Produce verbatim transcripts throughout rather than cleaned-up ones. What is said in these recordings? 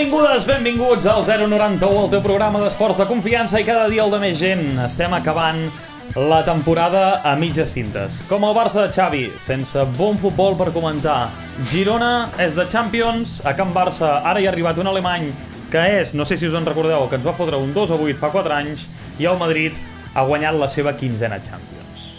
Benvingudes, benvinguts al zero noranta-u, el teu programa d'esports de confiança i cada dia el de més gent. Estem acabant la temporada a mitges cintes. Com el Barça de Xavi, sense bon futbol per comentar. Girona és de Champions, a Can Barça ara hi ha arribat un alemany que és, no sé si us en recordeu, que ens va fotre un dos a vuit fa quatre anys, i el Madrid ha guanyat la seva quinzena Champions.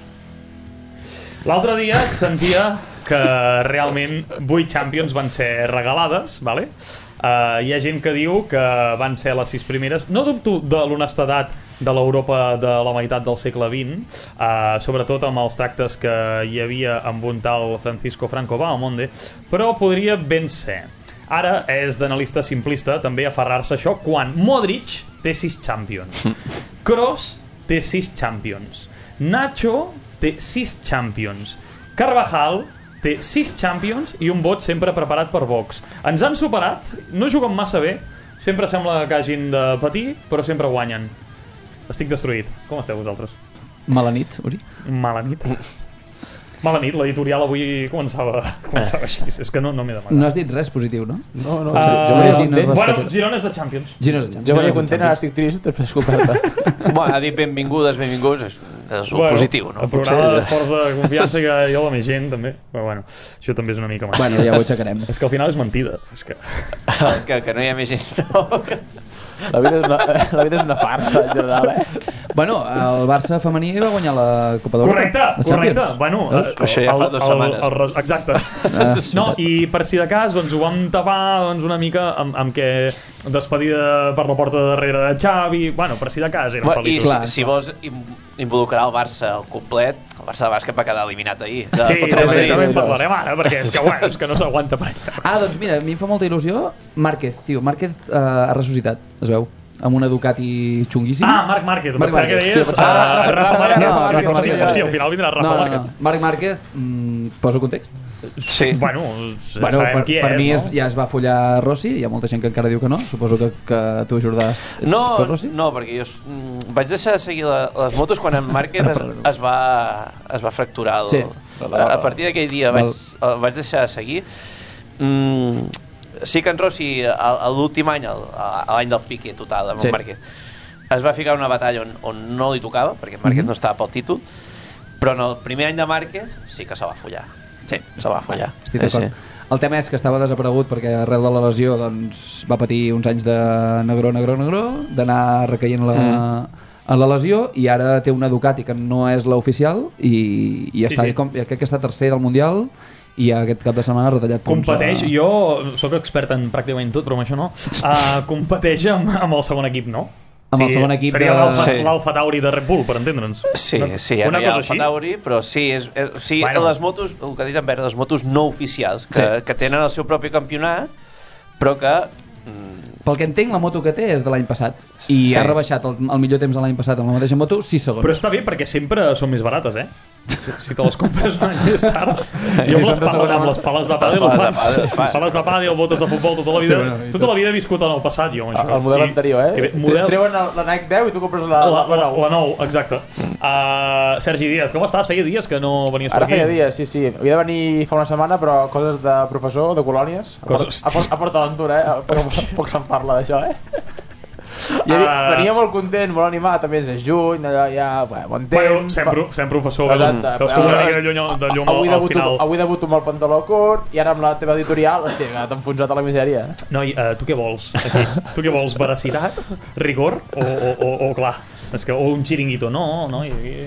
L'altre dia sentia que realment vuit Champions van ser regalades, vale? Uh, hi ha gent que diu que van ser les sis primeres. No dubto de l'honestedat de l'Europa de la meitat del segle vint, uh, sobretot amb els tractes que hi havia amb un tal Francisco Franco Bahamonde, però podria ben ser. Ara és d'analista simplista també aferrar-se a això quan Modric té sis Champions, Kroos té sis Champions, Nacho té sis Champions, Carvajal té sis Champions i un vot sempre preparat per Vox. Ens han superat, no juguen massa bé, sempre sembla que hagin de patir, però sempre guanyen. Estic destruït. Com esteu vosaltres? Mala nit, Uri. Mala nit. Mala nit, l'editorial avui començava, començava així. És que no, no m'he demanat. No has dit res positiu, no? No, no. Uh, jo vaig dir, no, bueno, Girona és de Champions. Girona és de Champions. jo vaig dir content, ara estic trist després d'escoltar-te. Bueno, ha dit benvingudes, benvinguts, és, és bueno, positiu, no? El programa d'esports de confiança que hi ha la més gent, també. Però bueno, això també és una mica mentida. Bueno, ja ho aixecarem. És que al final és mentida. És que... que, que no hi ha més gent, no? La vida és una, la vida és una farsa, en general, eh? Bueno, el Barça femení va guanyar la Copa d'Europa. Correcte, correcte. Bueno, Veus? el, Això ja fa dues el, setmanes. el, el, exacte. Ah. No, i per si de cas, doncs ho vam tapar doncs, una mica amb, amb que despedida per la porta de darrere de Xavi. Bueno, per si de cas eren Bueno, I feliços. Clar, si, si vols im- involucrar el Barça al complet, el Barça de bàsquet va quedar eliminat ahir. De, Sí, contra el també, Madrid. també en parlarem ara, perquè és que, bueno, és que no s'aguanta per allà. Ah, doncs mira, a mi em fa molta il·lusió. Márquez, tio, Márquez uh, ha ressuscitat, es veu, amb una Ducati xunguíssima. Ah, Marc Márquez, Marc pensava que Márquez. deies Hòstia, uh, Rafa- Rafa Rafa- Márquez. Rafa Márquez. Hòstia, hòstia, al final vindrà Rafa no, no, Márquez. no. Marc Márquez, mm, poso context. Sí. Bueno, Bueno, sabem per, qui per és, mi no? és, ja es va follar Rossi, hi ha molta gent que encara diu que no. Suposo que, que tu, Jordà, ets No, per Rossi? no, perquè jo mm, vaig deixar de seguir la, les motos quan en Márquez es, es, va, es va fracturar. El, Sí. a, a partir d'aquell dia vaig, el vaig deixar de seguir. Mm, sí que en Rossi, a, a l'últim any, el- a l'any del pique total amb Sí. en Márquez, es va ficar en una batalla on, on no li tocava, perquè Márquez Mhm. no estava pel títol, però en el primer any de Márquez sí que se va follar. Sí, se va follar. Estic d'acord. Sí, sí. El tema és que estava desaparegut perquè arrel de la lesió doncs, va patir uns anys de negró, negró, negró, d'anar recaient la, mm. a la lesió, i ara té una Ducati que no és l'oficial i, i Sí, està, sí. com, crec que està tercer del Mundial i aquest cap de setmana ha retallat punts. Competeix, a... jo sóc expert en pràcticament tot, però amb això no. Uh, competeix amb, amb el segon equip, no? Amb el segon equip seria de- l'Alfa Sí. l'Alfa Tauri de Red Bull, per entendre'ns. Sí, una, sí, ja una no hi ha cosa Alfa així. Tauri, però sí, és, és, sí Bueno. bueno. les motos, el que ha dit en Pere, les motos no oficials, que, Sí. que tenen el seu propi campionat, però que... Mm, Pel que entenc, la moto que té és de l'any passat i Sí. ha rebaixat el, el millor temps de l'any passat amb la mateixa moto sis segons. Però està bé perquè sempre són més barates, eh? Si, si te les compres un any més tard. Jo amb les, són de pa segona amb les pales de pàdel ho Les faig. pales de pàdel, Sí, fa. pales de pàdel, botes de futbol tota la vida. Sí, bueno, i tota tot. la vida he viscut en el passat, jo, amb això. El model I- anterior, i eh? bé, model... Treuen la, la Nike deu i tu compres la, La, la, la, la nou. la nou, exacte. Uh, Sergi Díaz, com estàs? Feia dies que no venies Ara per aquí. feia dies, sí, sí. Havia de venir fa una setmana, però coses de professor, de colònies. A, Port, Coses- a, Port, a PortAventura, eh? Poc, poc se'n parla d'això, eh? I havia, Ah. venia molt content, molt animat, a més és juny, allò ja, bueno, bon temps... Bueno, sent, pro, sent professor, veus, Exacte. veus com una Però- mica de llum, de llum avui al, al debuto, final. avui debuto amb el pantaló curt i ara amb la teva editorial, hòstia, t'ha enfonsat a la misèria. eh? Noi, uh, tu què vols aquí? Tu què vols? Veracitat? Rigor? O, o, o, o clar, és que, o un xiringuito? No, no.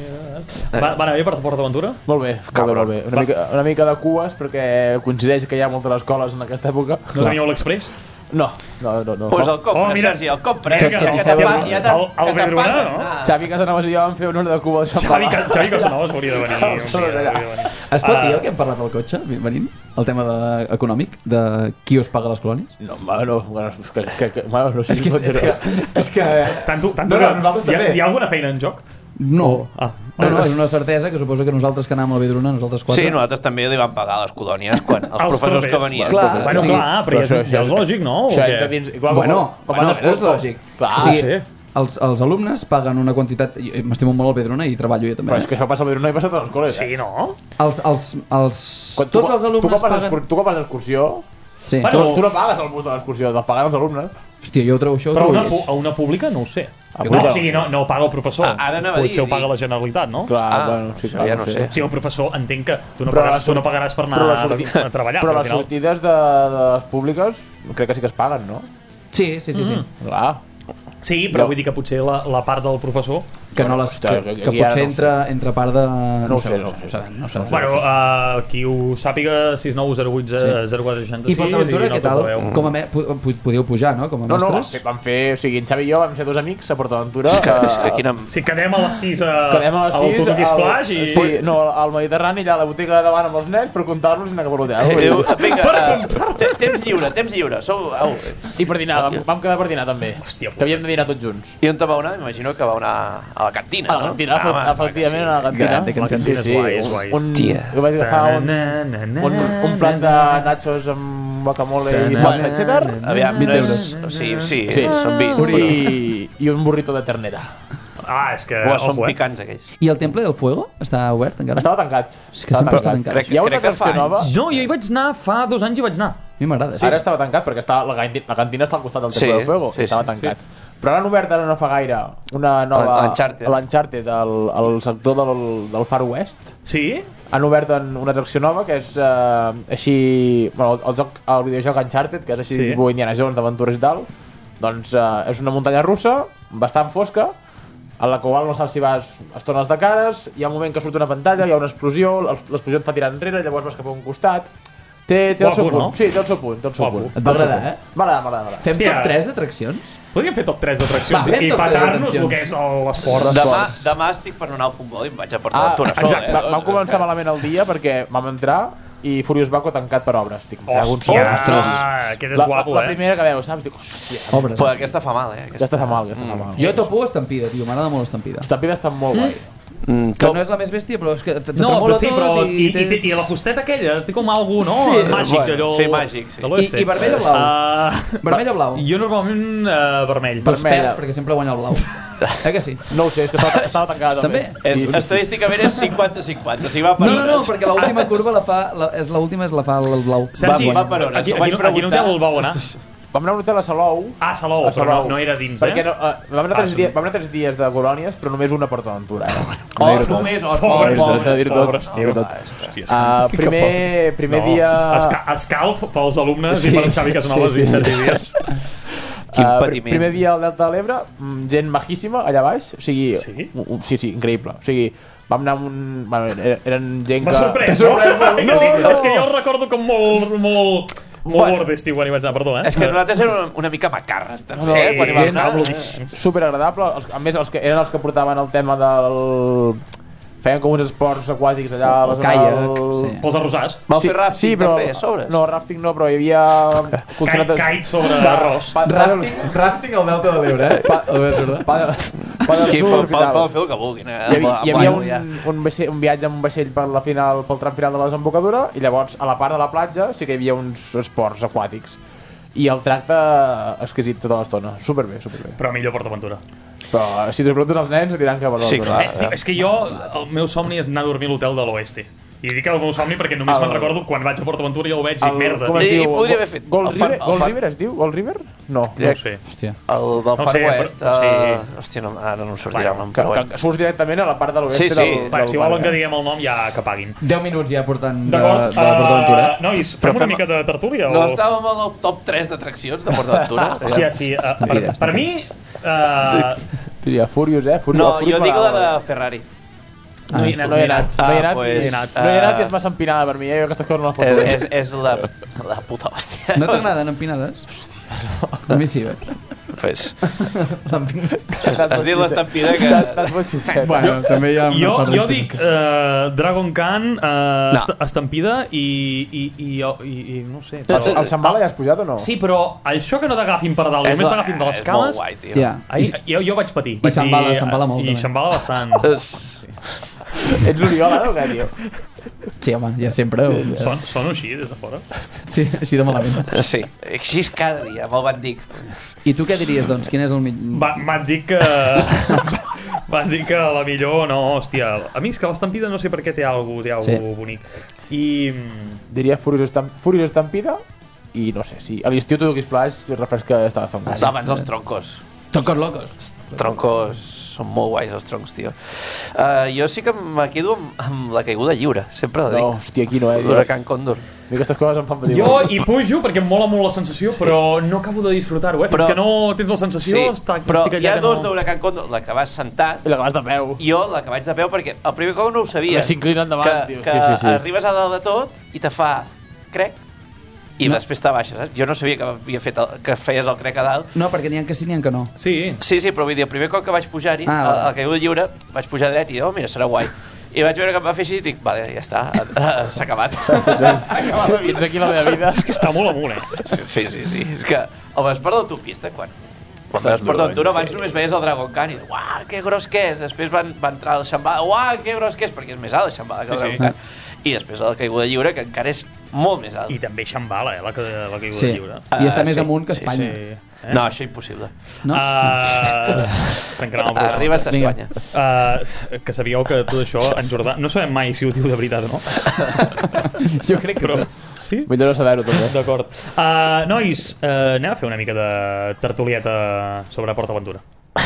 Va, va anar bé per PortAventura? Molt bé, molt bé, molt bé. Una mica, una mica de cues perquè coincideix que hi ha moltes escoles en aquesta època. No teníeu l'Express? No, no, no. no. pues el compre, Oh, mira. Sergi, el compre. Mira que, que- que, hòstia, te'n el- pa- ja te'n- el- el que te'n Vedruna, paguen. no? Ah. Xavi Casanovas i jo vam fer una de Cuba de Sant Xavi, Palau. Xavi Casanovas hauria de venir. un dia, hauria de venir. Es pot dir Ah, el que hem parlat del cotxe, venint? El tema de, econòmic, de qui us paga les colònies? No, bueno, bueno, és que, que, que, bueno, no sé És que... si És pot que, dir-ho. és que Tanto, tanto No, no, que nosaltres hi ha, també. hi ha alguna feina en joc? no. Oh, ah. No, no, és una certesa que suposo que nosaltres que anàvem al Vedruna, nosaltres quatre... Sí, nosaltres també li vam pagar les colònies quan els Els professors que propers. venien. Clar, Bueno, sí. clar, però ja, Però això- ja és lògic, no? O Això què? entra dins... Igual, Bueno, com, bueno, com, és lògic. Clar, O sigui, sí. els, els alumnes paguen una quantitat... jo M'estimo molt al Vedruna i treballo jo també. però és que això passa a Vedruna i passa a totes les col·les. Sí, eh? no? Els, els, els, Quan tu- tots els tu alumnes quan vas a paguen... excur- Tu quan vas a excursió, Sí. Bueno, Tu, tu no pagues el bus de l'excursió, te'l paguen els alumnes. Hòstia, jo ho trobo això. ho Però trobo una, lleig. pu- a una pública no ho sé. A No, pública o sigui, no, no ho paga el professor. Ah, ara anava a dir- Potser ho paga la Generalitat, no? Clar, Ah, bueno, sí, això clar, ja no no sé. sé. Sí, el professor entenc que tu no, Però pagaràs, les tu no sorti- pagaràs per anar però les a, sorti- a treballar. Però al les final... sortides de, de les públiques crec que sí que es paguen, no? Sí, sí, sí, sí. Clar. Sí, però Jo- vull dir que potser la, la part del professor... Que, no les, Hòstia, que, que que aquí ara potser no ho entra, entra part de... No ho sé, no ho sé. No sé. Bueno, uh, qui ho sàpiga, sis nou zero vuit zero quatre seixanta sis I PortAventura, què tal? veu. Com a me... pu- pu- Podíeu pujar, no? Com a No, no, vam mestres? fer, vam fer, o sigui, en Xavi i jo vam ser dos amics a PortAventura. És que, és que quina... Si quedem a les sis a, Quedem a les al sis Tutuki al- Splash i... Sí, no, al Mediterrani, allà a la botiga de davant amb els nens per comptar-los i anar cap a l'hotel. Eh, diu, vinga, Per uh, te- temps lliure, temps lliure. Sou, au. I per dinar, vam, vam quedar per dinar també. Hòstia puta. Que havíem de dinar tots junts. I on te va anar? M'imagino que va anar a la cantina, A la no? cantina, Ah, home, efectivament, a la cantina. Grande cantina. A la cantina, És guai, és guai. Un, Tia. jo vaig agafar un, Na, na, na, un, un plat de nachos amb guacamole i na, salsa na, cheddar na, na, Aviam, vint no és... euros. O sigui, sí, Sí. són vint. i, i un burrito de ternera. Ah, és que... Ua, són ojo, eh? picants, aquells. I el Temple del Fuego està obert encara? Estava tancat. És que sempre està tancat. Crec- Hi ha una crec que fa atracció nova. anys. No, jo hi vaig anar, fa dos anys hi vaig anar. A mi m'agrada. Ara estava tancat perquè està, la, cantina, la cantina està al costat del Temple Sí, del Fuego. sí, estava sí, tancat. Però ara han obert ara no fa gaire una nova... L'Uncharted. L'Uncharted, al, al sector del, del Far West. Sí? Han obert en una atracció nova que és eh, així... Bueno, el, el, joc, el videojoc Uncharted, que és així Sí. tipus Indiana Jones d'aventures i tal. Doncs eh, és una muntanya russa, bastant fosca, a la qual no saps si vas estones de cares, hi ha un moment que surt una pantalla, hi ha una explosió, l'explosió et fa tirar enrere, llavors vas cap a un costat. Té, té el seu Guapo, punt, no? sí, té el seu punt, té el seu Guapo. punt. Et va Té el seu agradar, punt. eh? M'agrada, m'agrada, m'agrada. Fem Hòstia. top tres d'atraccions? Podríem fer top tres d'atraccions Va, fem i top tres patar-nos el d'atraccions. que és el- l'esport. Demà, demà estic per anar al futbol i em vaig a Ah, PortAventura. sol, exacte. eh? Va- Vam començar malament el dia perquè vam entrar i Furious Baco tancat per obres. Dic, me cago en Hòstia, sol. aquest és la, guapo, la, la eh? primera que veus, saps? Dic, hòstia, Obres. Però aquesta fa mal, eh? aquesta fa mal, aquesta fa mal. Jo topo Estampida, tio. M'agrada molt Estampida. Estampida està molt guai. Mm, Que no és la més bèstia, però és que te No, però tremola sí, tot però... I, i, té- i, i la fusteta aquella té com algú, no? Sí, màgic, bueno, allò... sí, màgic, sí. de l'oeste. I- i vermell o blau? Uh, Vermell o blau? Jo normalment uh, vermell. Dos vermella. pèls, perquè sempre guanya el blau. Eh que sí? No ho sé, és que estava, estava tancada també. També? És, estadísticament és cinquanta cinquanta, o sigui, va per No, no, no, zones. perquè l'última curva la fa... La, és l'última és la fa el blau. Sergi, Va, va per on? aquí, Ho vaig aquí, aquí no té preguntar. el vau anar. Vam anar a un hotel a Salou. Ah, Salou, a però no, no era dins, perquè eh? no, uh, vam, anar Ah, tres sí. dies, vam anar tres dies de colònies, però només una PortAventura. Eh? Oh, només, oh, Pobres, pobre, de dir tot. pobres, tio. Uh, primer primer No, dia... esca escalf pels alumnes Sí, i per en Xavi Casanovas sí, sí, i sí. Sergi Díaz. Quin Uh, pri- patiment. primer dia al Delta de l'Ebre, mm, gent majíssima allà baix, o sigui, Sí? un, un, sí, sí, increïble. O sigui, vam anar amb un... Bueno, eren, eren gent que... M'ha sorprès, T'ha sorprès, no? no? Que sí, no, és que jo el recordo com molt, molt, molt Bueno. bordes, tio, quan hi vaig anar, perdó, eh? És que nosaltres érem una, una mica macarres, també, No, eh? Quan hi vam gent anar. eh, superagradable. Els, a més, els que eren els que portaven el tema del... Feien com uns esports aquàtics allà a la El zona caiac, del- sí. Pels arrossars. Vau fer rafting sí, però, també, a sobre? No, rafting no, però hi havia... Kite, kite sobre arròs. Pa, Rafting, rafting al Delta de l'Ebre, eh? Pa, A veure, pa, pa de Aquí surf poden i tal. poden fer el que vulguin, eh? Hi havia, hi havia Amb un, l'aigua, ja. un, vaixell, un viatge amb un vaixell per la final, pel tram final de la desembocadura i llavors a la part de la platja sí que hi havia uns esports aquàtics i el tracte exquisit tota l'estona. Superbé, superbé. Però millor PortAventura. Però si t'ho preguntes als nens et diran que Sí, clar. Eh, tio, és que jo, el meu somni és anar a dormir a l'hotel de l'Oeste. I dic el meu somni perquè només El- me'n recordo quan vaig a PortAventura i el veig i dic, merda. com es I- i diu? podria haver fet Gold el Far- River? el Gold Far- River es diu? Gold River? No. No ho sé. hòstia. El del No Far sé, West, però- eh, sí. hòstia, no, ara no em sortirà el nom, Que, però que, bueno. que surts directament a la part de l'oest Sí, sí. del, Va, del si volen parc, que eh? diguem el nom, ja que paguin. deu minuts ja portant de, de D'acord, PortAventura. uh, nois, Però fem una fem- mica de tertúlia? No o... estàvem en el top tres d'atraccions de PortAventura? Hòstia, sí. Uh, per, Estampida, per mi... Uh, Diria Furious, eh? Furious, No, Furious jo dic la m'agrada. de Ferrari. no hi he anat. No hi he anat, no hi he Ah, anat, pues, i- no hi he anat i és massa empinada per mi, eh? Jo aquestes coses no les poso. És, és, és la, la puta hòstia. No t'agraden empinades? A mi sí, eh? Pues, T'has has dit l'estampida que... T'has fot sisset. Bueno, també hi ha una Jo, part jo de- dic uh, Dragon Khan, uh, No. est Estampida i, i, i, i, i no sé. El, Però... el Shambhala ja has pujat o no? Sí, però això que no t'agafin per dalt, només t'agafin de les és molt cames... guai, tio. Ja. Ahir, jo, jo vaig patir. I Vaig dir- s'embala, s'embala molt, I també. s'embala bastant. És... Ets l'Oriol ara o què, tio? Sí, home, ja sempre... Son, sono així, des de fora. Sí, així de malament. Sí, així és cada dia, amb el bandic. I tu què diries, doncs? Quin és el millor... Va- M'han dit que... M'han dit que la millor, no, hòstia... A mi és que l'Estampida no sé per què té alguna té algo Sí. bonic. I... mm, Diria Furious, Estamp Furious Estampida i no sé, si a l'estiu tu duguis plaix, el refresca està bastant No, guai. abans els troncos. Troncos locos. Troncos són molt guais, els troncs, tio. Uh, jo sí que me quedo amb, amb la caiguda lliure, sempre la dic. No, hòstia, aquí no, eh? L'huracán Còndor. A mi aquestes coses em fan patir Jo molt. hi pujo perquè em mola molt la sensació, però no acabo de disfrutar-ho, eh? Fins Però- que no tens la sensació, Sí, està, però estic hi allà ha que dos no... d'huracán Còndor, la que vas sentat, I la que vas de peu. i jo la que vaig de peu, perquè el primer cop no ho sabia. Que s'inclina endavant, que, tio. que Sí, sí, sí. arribes a dalt de tot i te fa crec, i No. després te baixes, saps? Jo no sabia que, havia fet el, que feies el crec a dalt. No, perquè n'hi ha que sí, n'hi ha que no. Sí, Sí, sí, però vull dir, el primer cop que vaig pujar-hi, Ah, ah, vale. a, a caiguda lliure, vaig pujar dret i, oh, mira, serà guai. I vaig veure que em va fer així i dic, vale, ja està, s'ha acabat. Fins aquí la meva vida. és que està molt amunt, eh? Sí, sí, sí, sí. És que el l'esport d'autopista, quan, quan Estàs l'esport molt d'aventura, bon, abans sí. només veies el Dragon Khan i dius, uah, que gros que és. Després van, va entrar el Xambada, uah, que gros que és, perquè és més alt el Xambada que el Sí, sí. Dragon Khan. I després la caiguda lliure, que encara és molt més alt. I també xambala, eh, la, que- la caiguda Sí. lliure. I està Ah, més sí, amunt que sí, Espanya. Sí. Eh? No, això impossible. No? Uh, es tancarà el programa. Arriba a Vinga. Espanya. Uh, que sabíeu que tot això en Jordà... No sabem mai si ho diu de veritat o no. Jo crec que... Però... Sí? Millor no saber-ho, també. D'acord. Uh, nois, uh, anem a fer una mica de tertulieta sobre PortAventura.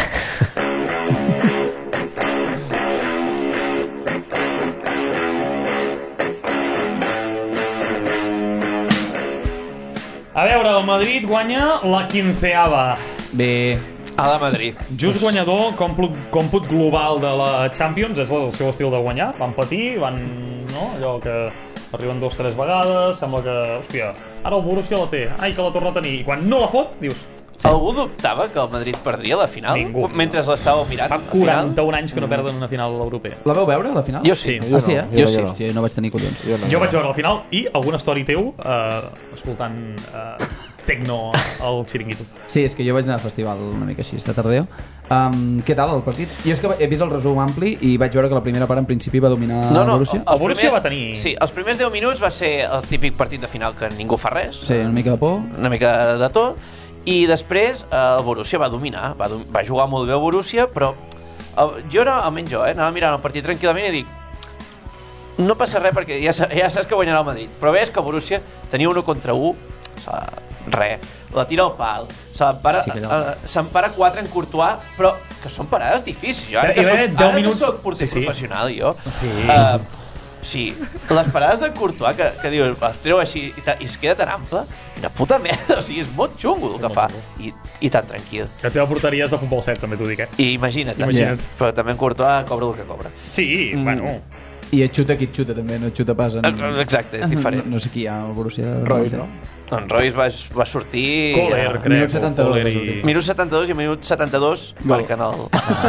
A veure, el Madrid guanya la quinceava. Bé, A la Madrid. Just guanyador, còmput, còmput global de la Champions, és el seu estil de guanyar. Van patir, van... No? Allò que arriben dos o tres vegades, sembla que... Hòstia, ara el Borussia la té. Ai, que la torna a tenir. I quan no la fot, dius... Algú dubtava que el Madrid perdria la final? Ningú. Mentre l'estàveu mirant Fa la final? quaranta-un anys que no perden una final europea. la veu veure, la final? Jo sí. Sí. Ah, sí, eh? Jo no, sí. jo no. Hòstia, no vaig tenir collons. Jo, no, Jo vaig veure la final i algun story teu eh, escoltant eh, tecno al xiringuito. Sí, és que jo vaig anar al festival una mica així, de tardeo. Um, què tal el partit? Jo és que he vist el resum ampli i vaig veure que la primera part en principi va dominar No, no, el Borussia. El Borussia va tenir- Sí, els primers deu minuts va ser el típic partit de final que ningú fa res. Sí, una mica de por. Una mica de tot. I després eh, el Borussia va dominar. Va, dom va jugar molt bé el Borussia, però el, jo no, almenys jo, eh, anava mirant el partit tranquil·lament i dic no passa res perquè ja, sa- ja saps que guanyarà el Madrid. Però veus que el Borussia tenia un contra un, res, la tira al pal, s'empara Hosti, que llarg. eh, s'empara quatre en Courtois, però que són parades difícils. Jo, ara I que ve soc, deu ara que minuts- soc porter sí, sí. professional, jo, Sí. eh, sí, les parades de Courtois que, que dius, es treu així i, ta, i es queda tan ample, una puta merda, o sigui, és molt xungo el que fa, i, i tan tranquil. La teva porteria és de futbol set, també t'ho dic, eh? I imagina't, Imagina't. però també en Courtois cobra el que cobra. Sí, mm. bueno... I et xuta qui et xuta també, no et xuta pas en... Exacte, és diferent. No, no sé qui hi ha al Borussia. Royce, no? En Royce va, va sortir... Kohler, eh, crec. minut setanta-dos Kohler va i... sortir. Minut setanta-dos i minut setanta-dos Gol. marquen el...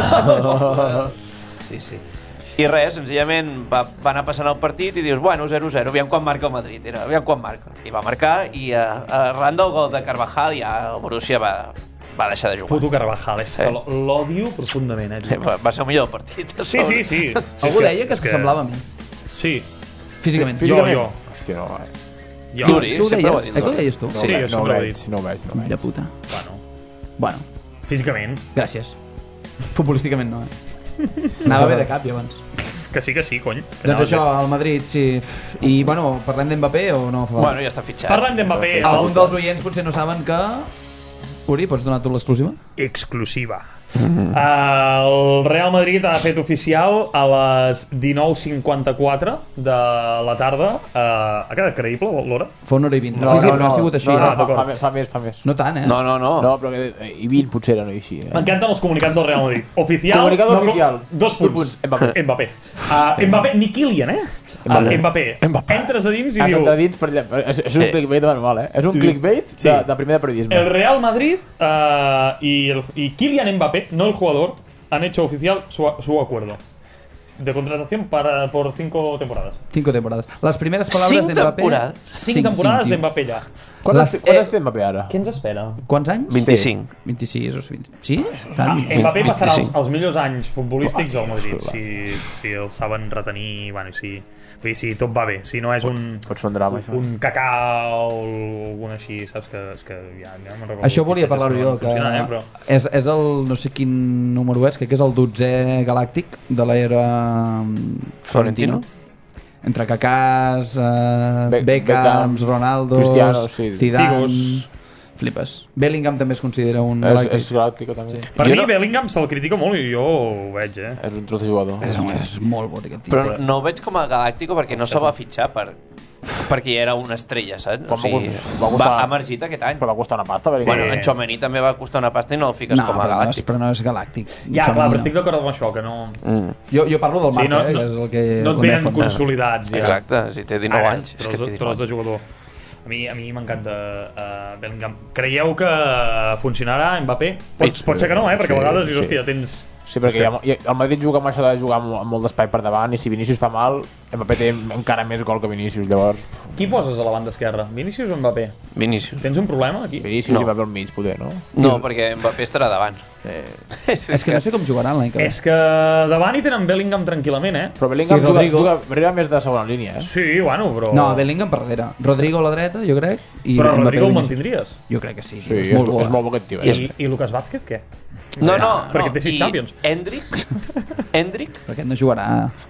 sí, sí. I res, senzillament va, va anar passant el partit i dius, bueno, zero zero, aviam quan marca el Madrid, era, aviam quan marca. I va marcar i uh, arran del gol de Carvajal ja el Borussia va, va deixar de jugar. Puto Carvajal, és Sí. que l- l'odio profundament, eh? Va, va ser el millor del partit. a Sí, sobre. sí, sí. Algú És deia que és s'assemblava a mi. Sí, Físicament. Jo, Físicament? jo. Hòstia, no, eh. jo. Duri, Tu ho sempre ho ha deies? dit. Eh, que ho Duri. deies tu? No, Sí, ho veig, jo no ho sempre ho he veig, dit. no ho veig, no ho veig. De puta. Bueno, Bueno, físicament, gràcies. Futbolísticament no, eh? Anava bé de cap, jo abans. que sí que sí, cony. Que Doncs anava això, bé. el Madrid, sí. I, bueno, parlem d'Mbappé o no? Bueno, ja està fitxat. Parlant d'Mbappé, Alguns dels oients potser no saben que... Uri, pots donar tu l'exclusiva? exclusiva. El Real Madrid ha fet oficial a les dinou cinquanta-quatre de la tarda. Uh, ha quedat creïble l'hora? Fa una hora i vint. No, sí, sí, no, però no, ha sigut així. no, no, eh? fa, fa, d'acord. més, fa més, fa més. No tant, eh? No, no, no. No, però que, eh, i vint potser era no així. Eh? M'encanten els comunicats del Real Madrid. Oficial... Comunicado no, com- oficial. Dos Dos punts. punts. Mbappé. Mbappé. Uh, Mbappé, ni Kylian, eh? Mbappé. Uh, Mbappé. Mbappé. Entres a dins i Has diu... entrat dins per allà. És, és un Sí. clickbait de manual, eh? És un clickbait Sí. de, de primer de periodisme. El Real Madrid uh, y, el, y Kylian Mbappé, no el jugador, han hecho oficial su, su acuerdo de contratación para, por cinco temporadas. Cinco temporades. Les primeres paraules Cinc d'Mbappé... temporades? Cinc, temporades tio. de Mbappé ja. Quantes, Les- quantes eh, té Mbappé ara? Què ens espera? Quants anys? vint-i-cinc. vint-i-sis o vint... Sí? Tant? Mbappé passarà els, vint-i-cinc. els millors anys futbolístics al Madrid, si, si els saben retenir, bueno, si, si tot va bé, si no és un, Pot ser un drama, això. un cacà o algun així, saps que, és que ja, ja me'n recordo. Això volia fitxatges parlar-ho que no jo, van que funcionar, eh, però... és, és el, no sé quin número és, crec que és el dotzè galàctic de l'era mm, Florentino. Florentino? Entre Cacàs, uh, Be- Beckhams, Beckham, Ronaldo, Cristiano, sí. Zidane... Figos. Flipes. Bellingham també es considera un És, galàctic. és galàctico també. Sí. Per Jo mi no- Bellingham se'l critica molt i jo ho veig, eh? És un tros de jugador. És, és molt bo aquest tio. Però no ho veig com a galàctico perquè no se'l va fitxar per... perquè ja era una estrella, saps? Però O sigui, va costar- va, ha emergit aquest any. Però va costar una pasta. Sí. Bellingham. Bueno, en Tchouaméni també va costar una pasta i no el fiques no, com a però, no és, galàctic. però no és galàctic. Ja, Això clar, no. però estic d'acord amb això, que no... Mm. Jo, jo parlo del Sí, Marca, no, eh, no, que és el que... no el et venen Nefon. consolidats, ja. Exacte, si té dinou Ara, anys. És tros, que té de, dinou tros de anys. jugador. A mi, a mi m'encanta uh, Bellingham. Creieu que funcionarà Mbappé? Pot, pot ser que no, eh? Perquè a vegades dius, hòstia, tens... Sí, perquè hi ha, hi ha, el Madrid juga amb això de jugar amb, amb molt d'espai per davant i si Vinícius fa mal, Mbappé té encara més gol que Vinícius, llavors... Qui poses a la banda esquerra? Vinícius o Mbappé? Vinícius. Tens un problema aquí? Vinícius No. i Mbappé al mig, poder, no? No, perquè Mbappé estarà davant. Eh. És que no sé com jugaran l'any que ve. És que davant hi tenen Bellingham tranquil·lament, eh? Però Bellingham I juga, Rodrigo. juga, arriba més de segona línia, eh? Sí, bueno, però... No, Bellingham per darrere. Rodrigo a la dreta, jo crec. I Però Mbappé Rodrigo el Vinícius. mantindries. Jo crec que sí. Sí, és, molt bo, és eh? molt bo aquest tio, eh? I, I Lucas Vázquez, què? No, no, perquè no. té sis I Champions. Hendrik, Hendrik Però aquest no jugarà.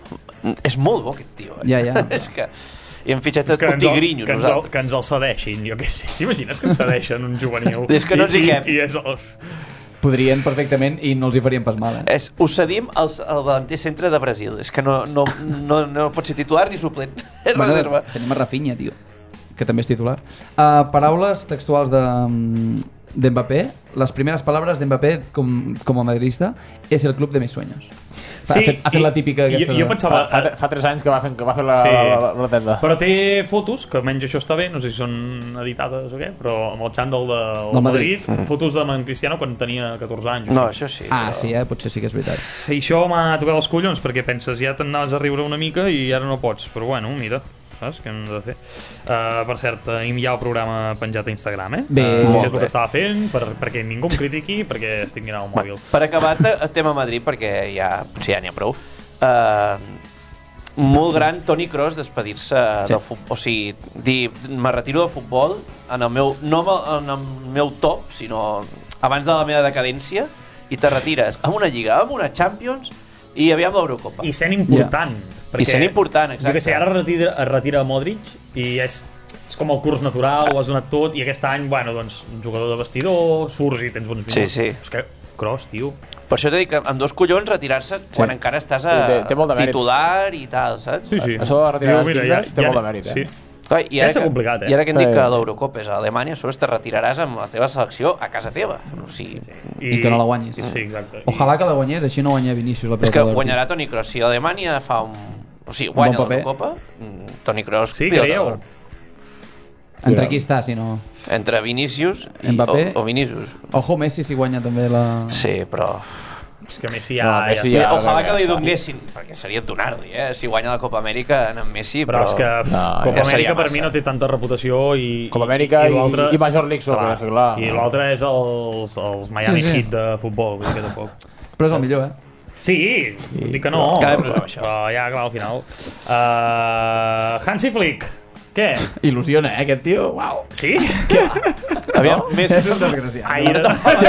és molt bo aquest tio. Eh? Ja, ja. és que... I hem fitxat És que un ens el, tigrinyo, que ens el, nosaltres. que ens el cedeixin, jo què sé. T'imagines que ens cedeixen un juvenil? És que no ens hi I- cap. I, i és el... Podrien perfectament i no els hi farien pas mal, eh? És, ho cedim al, al delanter centre de Brasil. És que no, no, no, no pot ser titular ni suplent. És Bueno, reserva. tenim a Rafinha, tio, que també és titular. Uh, paraules textuals de d'Mbappé. Les primeres paraules d'Mbappé com, com a madridista és el club de mis sueños. Sí, ha fet, ha fet i- la típica jo, aquesta. jo de- pensava... Fa, fa, fa tres anys que va fer, que va fer la, Sí. la, la, la tenda. Però té fotos, que almenys això està bé, no sé si són editades o què, però amb el xandall de, del Del Madrid, Madrid. fotos de Man Cristiano quan tenia catorze anys. No, això sí. Ah, sí, eh? Potser sí que és veritat. I això m'ha tocat els collons, perquè penses, ja t'anaves a riure una mica i ara no pots, però bueno, mira, saps què hem de fer? Uh, per cert, tenim ja el programa penjat a Instagram, eh? Bé, uh, molt és el bé. que estava fent, per, perquè ningú em critiqui, perquè estic mirant el mòbil. Per acabar el tema Madrid, perquè ja potser ja n'hi ha prou, uh, molt gran Toni Kroos despedir-se Sí. del futbol, o sigui, dir, me retiro del futbol en el meu, no en el meu top, sinó abans de la meva decadència, i te retires amb una Lliga, amb una Champions i aviam l'Eurocopa. I sent important. I sent important, exacte. Jo que sé, ara es retira, es retira Modric i és, és com el curs natural, ho has donat tot, i aquest any, bueno, doncs, un jugador de vestidor, surts i tens bons minuts. Sí, sí. És que, Kroos, tio. Per això t'he dit que amb dos collons retirar-se quan encara estàs a Té- té molt de mèrit. titular i tal, saps? Sí, sí. Això de retirar Diu, les mira, lligues té ja- molt de mèrit, eh? Sí. Clar, i ara Ja s'ha que, complicat, eh? I ara que hem dit Sí. que l'Eurocopa és a Alemanya, sobre te retiraràs amb la teva selecció a casa teva. O sigui, I que no la guanyis. Sí, exacte. Ojalà que la guanyés, així no guanya Vinícius la és pelota que d'or. guanyarà Toni Kroos. Si Alemanya fa un... O sigui, guanya bon paper. l'Eurocopa, mm, Toni Kroos... Sí, pilota creieu? d'or. Entre qui està, si no... Entre Vinícius i, Mbappé. o, o Vinícius. Ojo, Messi si guanya també la... Sí, però... És que Messi ja... No, ja Messi està. ja- Ojalà ja que li està. donessin, perquè seria donar-li, eh? Si guanya la Copa Amèrica en Messi, Però, però... és que pf, No, Copa ja seria Amèrica per massa. mi no té tanta reputació i... Copa Amèrica i, l'altre- i Major League Soccer, clar. clar. I l'altre és els, els Miami Sí, sí. Heat de futbol, vull dir que tampoc. Però és el millor, eh? Sí, no dic que no, Cada vegada més això. però ja, clar, al final. Uh, Hansi Flick, què? Il·lusiona, eh, aquest tio? Uau! Sí? Aviam, No? més... És un desgraciat. Aire.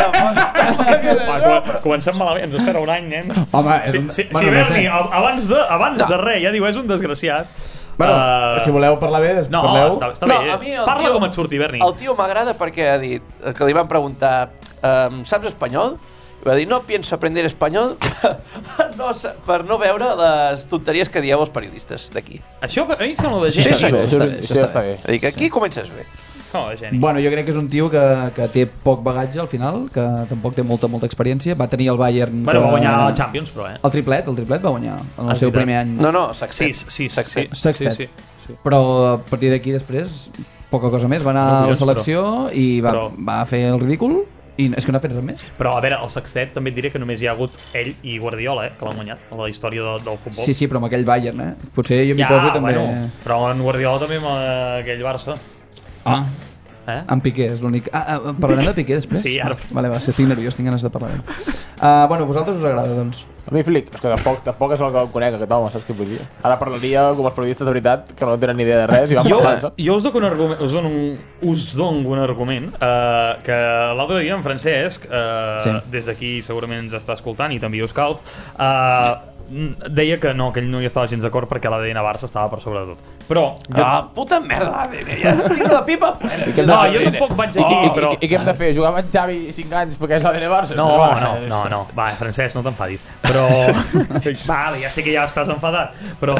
Va, co- comencem malament, ens espera un any, nen. Home, és Si, un... si, bueno, si no Berni, sé. a- abans, de, abans de res, ja diu, és un desgraciat. Bueno, Eh, si voleu parlar bé, des- No, parleu. està, està No, bé. a mi el Parla tio- com et surti, Berni. El tio m'agrada perquè ha dit que li van preguntar um, saps espanyol? I va dir, no pienso aprender espanyol per no, sa- per no veure les tonteries que dieu els periodistes d'aquí. Això a mi em sembla de Sí, geni. sí, Això, està això, bé, això ja està bé. És a dir, que aquí comences bé. Sembla de geni. Bueno, jo crec que és un tio que, que té poc bagatge al final, que tampoc té molta, molta experiència. Va tenir el Bayern... Bueno, que... va guanyar la Champions, però, eh? El triplet, el triplet va guanyar en el Ah, seu és veritat. primer any. No, no, sextet. Sí, sí, sí. Sextet. sí, Sextet. sí, sí. Però a partir d'aquí després, poca cosa més. Va anar No, a la collons, selecció i va, però- va fer el ridícul i és que no ha fet res més. Però, a veure, el sextet també et diré que només hi ha hagut ell i Guardiola, eh, que l'han guanyat a la història de, del futbol. Sí, sí, però amb aquell Bayern, eh? Potser jo m'hi ja, poso també... bueno, però en Guardiola també amb eh, aquell Barça. Ah, Eh? en Piqué és l'únic... Ah, ah, parlarem de Piqué després? Sí, ara. Vale, va, si estic nerviós, tinc ganes de parlar d'ell. Uh, bueno, a vosaltres us agrada, doncs? A mi Flick, és que tampoc, tampoc és el que el conec, aquest home, saps què vull dir? Ara parlaria com els periodistes de veritat, que no tenen ni idea de res i van Jo, parlar, saps? jo us dono un argument, us dono un, us dono un argument uh, que l'altre dia en Francesc, uh, Sí. des d'aquí segurament ens està escoltant i també us calf, uh, deia que no, que ell no hi estava gens d'acord perquè l'A D N Barça estava per sobre de tot. Però... Jo... Ah, puta merda, l'A D N, ja tinc la pipa plena. No, jo tampoc vaig aquí, I, però... i, i, I què hem de fer? Jugar amb en Xavi cinc anys perquè és l'A D N Barça? No, no, no, no. Va, Francesc, no t'enfadis. Però... Vale, ja sé que ja estàs enfadat, però...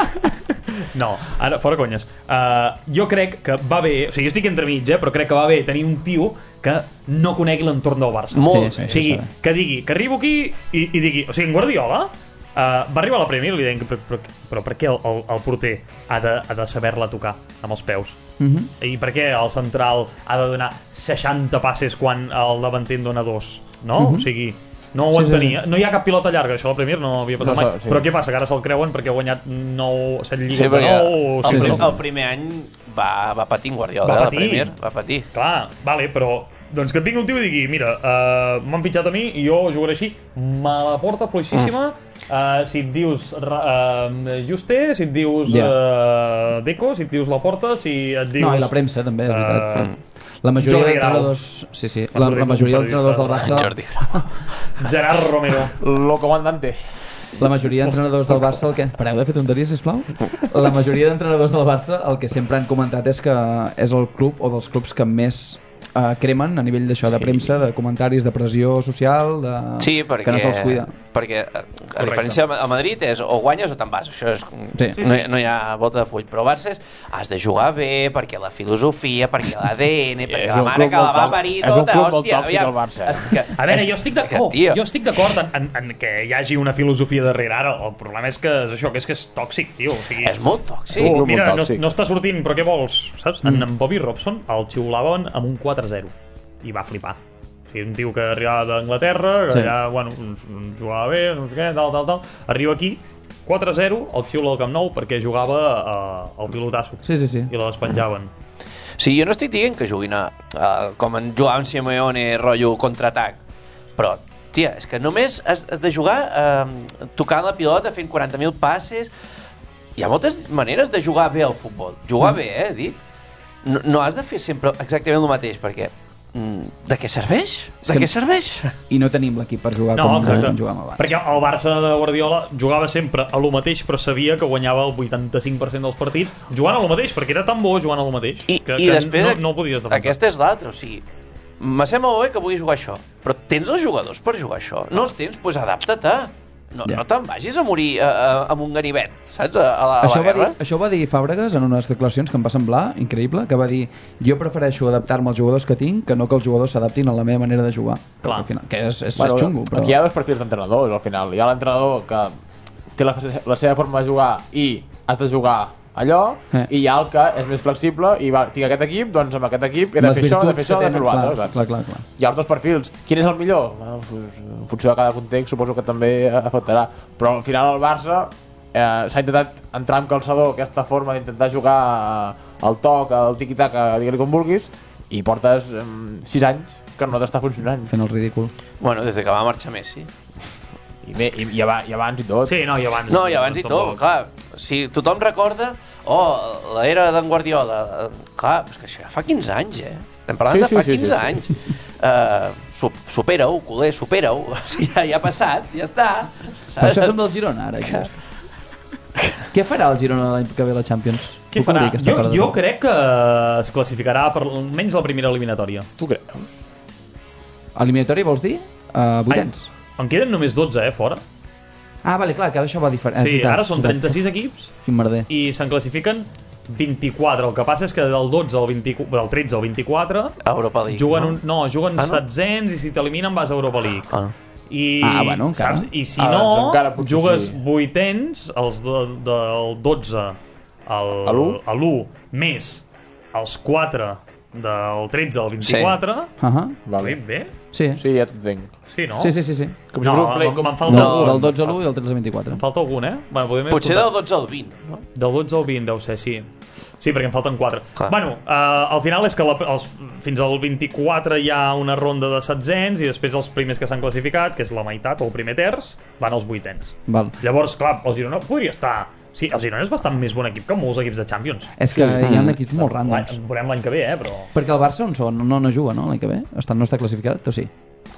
No, ara, fora conyes. Uh, jo crec que va bé... O sigui, jo estic entremig, eh? Però crec que va bé tenir un tio que no conegui l'entorn del Barça. Molt. Sí, sí, O sigui, que digui, que arribo aquí i, i digui... O sigui, en Guardiola uh, va arribar a la Premier i li deien que... Però, però, però per què el, el, el porter ha de, ha de saber-la tocar amb els peus? Mhm. I per què el central ha de donar seixanta passes quan el davanter en dona dos? No? Mhm. O sigui... No ho Sí, sí, entenia. No hi ha cap pilota llarga, això a la Premier no havia passat No, mai. sí. Però què passa? Que ara se'l creuen perquè ha guanyat nou, set Sí, lligues de perquè nou... el, Sí, prim, sí. el primer any va, va patir en Guardiola, Va eh, la patir. Premier, va patir. Clar, vale, però... Doncs que et vingui un tio i digui, mira, uh, m'han fitxat a mi i jo jugaré així, me la porta fluixíssima, uh, si et dius uh, Juste, si et dius Ja. uh, Deco, si et dius Laporta, si et dius... No, i la premsa també, és veritat. Uh, La majoria Jordi Grau. d'entrenadors... Sí, sí. Va La, sortir la com majoria un d'entrenadors del periodista. Barça... Jordi Grau. Gerard Romero. Lo comandante. La majoria d'entrenadors del Barça... El que... Pareu de fer tonteries, sisplau? La majoria d'entrenadors del Barça el que sempre han comentat és que és el club o dels clubs que més uh, cremen a nivell d'això, de premsa, de comentaris, de pressió social, de... Sí, perquè, que no se'ls cuida. perquè a, a diferència a Madrid és o guanyes o te'n vas, això és, Sí. no, hi, no hi ha volta de full, però al Barça és, has de jugar bé, perquè la filosofia, perquè l'A D N, perquè És la un mare club que la molt va tòxic. parir És un tota, club molt hòstia, tòxic, aviam, el Barça. és que- A veure, és- jo estic és que, d'acord, tio, jo estic d'acord en, en, en que hi hagi una filosofia darrere. Ara, el problema és que és això, que és que és tòxic, tio. O sigui, És molt tòxic. Tu, molt mira, no, tòxic. no està sortint, però què vols? Saps? Mm. En, en Bobby Robson el xiulaven amb un quatre zero i va flipar. O sigui, un tio que arribava d'Anglaterra, que Sí. allà, bueno, jugava bé, no sé què, tal, tal, tal. Arriba aquí, quatre zero, el xiula al Camp Nou perquè jugava uh, al pilotasso. Sí, sí, sí. I la despenjaven. Sí, jo no estic dient que juguin a, a com en jugava amb Simeone, rotllo contraatac, però, tia, és que només has, has de jugar eh, tocant la pilota, fent quaranta mil passes. Hi ha moltes maneres de jugar bé al futbol. Jugar mm. bé, eh, dic. No, no has de fer sempre exactament el mateix, perquè mm, de què serveix? De que- què serveix? I no tenim l'equip per jugar No, com, exacte. com jugàvem abans. Perquè el Barça de Guardiola jugava sempre a lo mateix, però sabia que guanyava el vuitanta-cinc per cent dels partits jugant a lo mateix, perquè era tan bo jugant a lo mateix I, que, i que després, no, no ho podies defensar. aquesta és l'altra, o sigui, me sembla molt bé que vulguis jugar això, però tens els jugadors per jugar això? No els tens? Doncs pues adapta-te. No, Ja. no te'n vagis a morir a, a, amb un ganivet, saps? A, a la, a Això la va, dir, guerra. això va dir Fàbregas en unes declaracions que em va semblar increïble, que va dir, jo prefereixo adaptar-me als jugadors que tinc que no que els jugadors s'adaptin a la meva manera de jugar. Clar. Al final, que és, és, Bueno, és xungo, però... Aquí hi ha dos perfils d'entrenadors, al final. Hi ha l'entrenador que té la, la seva forma de jugar i has de jugar allò, Eh. i hi ha el que és més flexible i va, tinc aquest equip, doncs amb aquest equip he de Les fer això, he de virtuts fer això, que he de fer tenen, l'altre. clar, saps? clar, clar, clar. Hi ha els dos perfils. Quin és el millor? Bueno, pues, en funció de cada context suposo que també afectarà. Però al final el Barça eh, s'ha intentat entrar amb calçador aquesta forma d'intentar jugar al toc, al tiqui-taca, digue-li com vulguis, i portes eh, sis anys que no t'està funcionant. Fent el ridícul. Bueno, des de que va marxar Messi. I, bé, i, i, abans, i abans i tot. Sí, no, i abans. No, i abans i tot, clar. Si tothom recorda, oh, l'era d'en Guardiola, eh, clar, és que això ja fa quinze anys, eh? Estem parlant Sí, de sí, fa sí, quinze sí, sí. anys. Uh, sup supera-ho, culer, supera-ho. Ja, ja ha passat, ja està. Per això som del Girona, ara. Que... Què farà el Girona l'any que ve a la Champions? Què Puc farà? obrir aquesta Jo, part de jo tot? crec que es classificarà per almenys la primera eliminatòria. Tu creus? Eliminatòria vols dir? Uh, vuitens. En queden només dotze, eh, fora. Ah, vale, clar, que ara això va diferent. Sí, ara són trenta-sis equips Quin merder. i se'n classifiquen vint-i-quatre. El que passa és que del dotze al vint, del tretze al vint-i-quatre Europa League, juguen, no? un, no, juguen Ah, no? setzents i si t'eliminen vas a Europa League. Ah. I, Ah, bueno, encara. saps? I si Ah, doncs no, encara potser jugues sí. vuitens, els de, del dotze al, A l'u? a l'u, més els quatre del tretze al vint-i-quatre. Uh -huh. Vale. Bé, bé? Sí. Sí, ja t'ho entenc. Sí, no? Sí, sí, sí, sí. Com si No, fos un play- me'n com- me'n falta No, algun. del dotze a l'u i el tretze al vint-i-quatre. Em falta algun, eh? Bueno, podem Potser escoltar. del dotze al vint, no? Del dotze al vint deu ser, sí. Sí, perquè en falten quatre. Clar. Bueno, uh, al final és que la, els, fins al vint-i-quatre hi ha una ronda de setzents i després els primers que s'han classificat, que és la meitat o el primer terç, van als vuitens. Val. Llavors, clar, el Girona podria estar... Sí, el Girona és bastant més bon equip que molts equips de Champions. És que hi ha equips molt L'any- randoms. Veurem l'any que ve, eh, però... Perquè el Barça on són? No, no juga, no, l'any que ve? Està, no està classificat, o sí?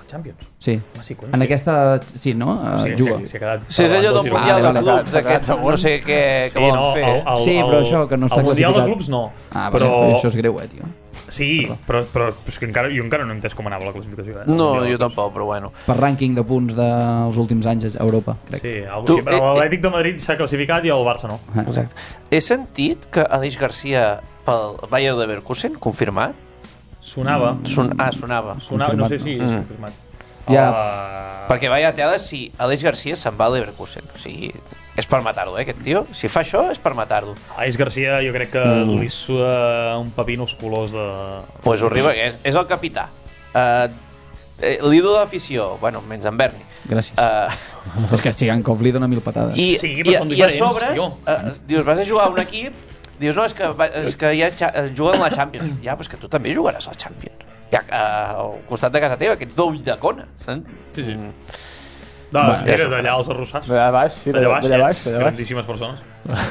Champions. Sí. Ah, sí, cony, en sí. aquesta... Sí, no? Uh, Sí, juga. sí, sí, ha quedat... Si és allò del Ah, Mundial vale, de vale, Clubs, aquest, no sé què, què Sí, volen no, fer. el, el, Sí, però això, que no està el Mundial de classificat. Clubs no. Ah, però... vale, això és greu, eh, tio. Sí, però, però, però és que encara, jo encara no he entès com anava la classificació. Eh? No, El Mundial de jo Clubs. tampoc, però bueno. Per rànquing de punts dels últims anys a Europa, crec. Sí, algo Tu, així, però eh, eh. l'Atlètic de Madrid s'ha classificat i el Barça no. Ah. Exacte. He sentit que Aleix Garcia pel Bayer Leverkusen, confirmat? Sonava. Son... Ah, sonava. Sonava, no sé confirmat, si és Mm. confirmat. Ja. Uh, Perquè vaya tela si Aleix Garcia se'n va a Leverkusen. O sigui, és per matar-lo, eh, aquest tio. Si fa això, és per matar-lo. Aleix Garcia jo crec que mm. li suda un papinos colors de... Pues horrible, és, és el capità. Uh, L'ídol de l'afició, bueno, menys en Berni. Gràcies. Uh, És que Stigankov li dona mil patades. I, Sí, però i, són i a diferents, sobre, tio. uh, dius, vas a jugar a un equip, dius, no, és que, va, és que ja xa- juguen a la Champions. Ja, però és que tu també jugaràs a la Champions. Ja, uh, al costat de casa teva, que ets d'Ulldecona. Sí, sí. Mm. De, Bueno, era ja d'allà als arrossars. D'allà baix, sí, D'allà baix, d'allà eh? baix, d'allà baix. Grandíssimes persones.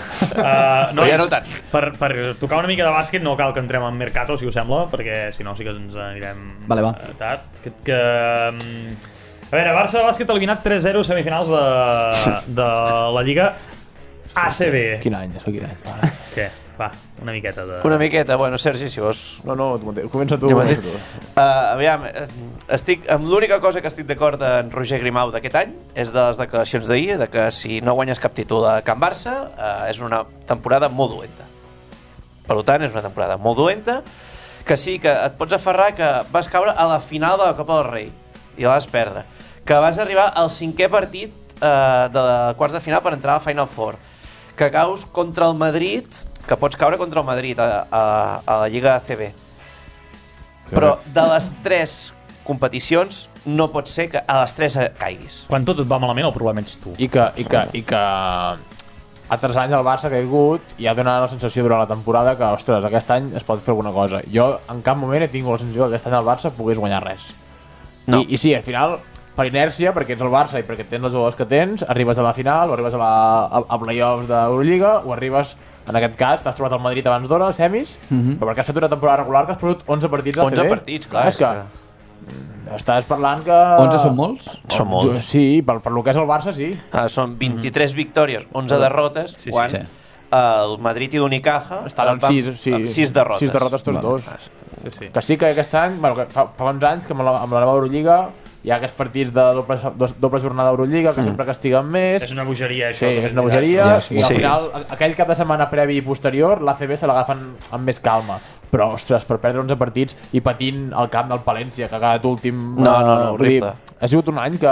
uh, Però ja no tant. Per, per tocar una mica de bàsquet no cal que entrem en Mercato, si us sembla, perquè si no sí que ens anirem Vale, va. eh, tard. Que, que, mm, a veure, Barça Bàsquet eliminat tres zero semifinals de, de la Lliga A C B. Quin any, això quin any. Vale. Què? Va, una miqueta de... Una miqueta, bueno, Sergi, si vols... No, no, tu mateix. Comença tu. Jo comença mateix. tu. Uh, aviam, eh, estic, amb l'única cosa que estic d'acord en Roger Grimau d'aquest any és de les declaracions d'ahir, de que si no guanyes cap títol a Can Barça, uh, és una temporada molt dolenta. Per tant, és una temporada molt dolenta, que sí, que et pots aferrar que vas caure a la final de la Copa del Rei i la vas perdre, que vas arribar al cinquè partit uh, de quarts de final per entrar al Final Four, que caus contra el Madrid, que pots caure contra el Madrid a, a, a la Lliga A C B. Però de les tres competicions no pot ser que a les tres caiguis. Quan tot et va malament, el problema ets tu. I que, i que, i que altres anys el Barça ha caigut i ha donat la sensació durant la temporada que, ostres, aquest any es pot fer alguna cosa. Jo en cap moment he tingut la sensació que aquest any el Barça pogués guanyar res. No. I, I sí, al final, per inèrcia, perquè ets el Barça i perquè tens els jugadors que tens, arribes a la final, o arribes a, la, a, a play-offs d'Eurolliga, o arribes, en aquest cas, t'has trobat el Madrid abans d'hora, semis, Mhm. però perquè has fet una temporada regular que has perdut onze partits a onze C B. partits, clar, És que estàs parlant que... onze són molts? Són molts. Sí, per, per lo que és el Barça, sí. Uh, són vint-i-tres victòries, onze derrotes, Sí, sí, quan sí. el Madrid i l'Unicaja Estan amb van- sis, sí, amb sis derrotes. sis derrotes tots Vale. dos. Sí, sí. Que sí que aquest any, bueno, que fa, fa uns anys que amb la, amb la nova Eurolliga hi ha aquests partits de doble, do, doble jornada d'Eurolliga que mm. sempre castiguen més. És una bogeria, això. Sí, també és una veritat. bogeria, Ja, sí. i al Sí. final, aquell cap de setmana previ i posterior, l'A C B se l'agafen amb més calma. Però, ostres, per perdre onze partits i patint al camp del Palència, que ha quedat últim... No, no, no, vull dir, horrible. ha sigut un any que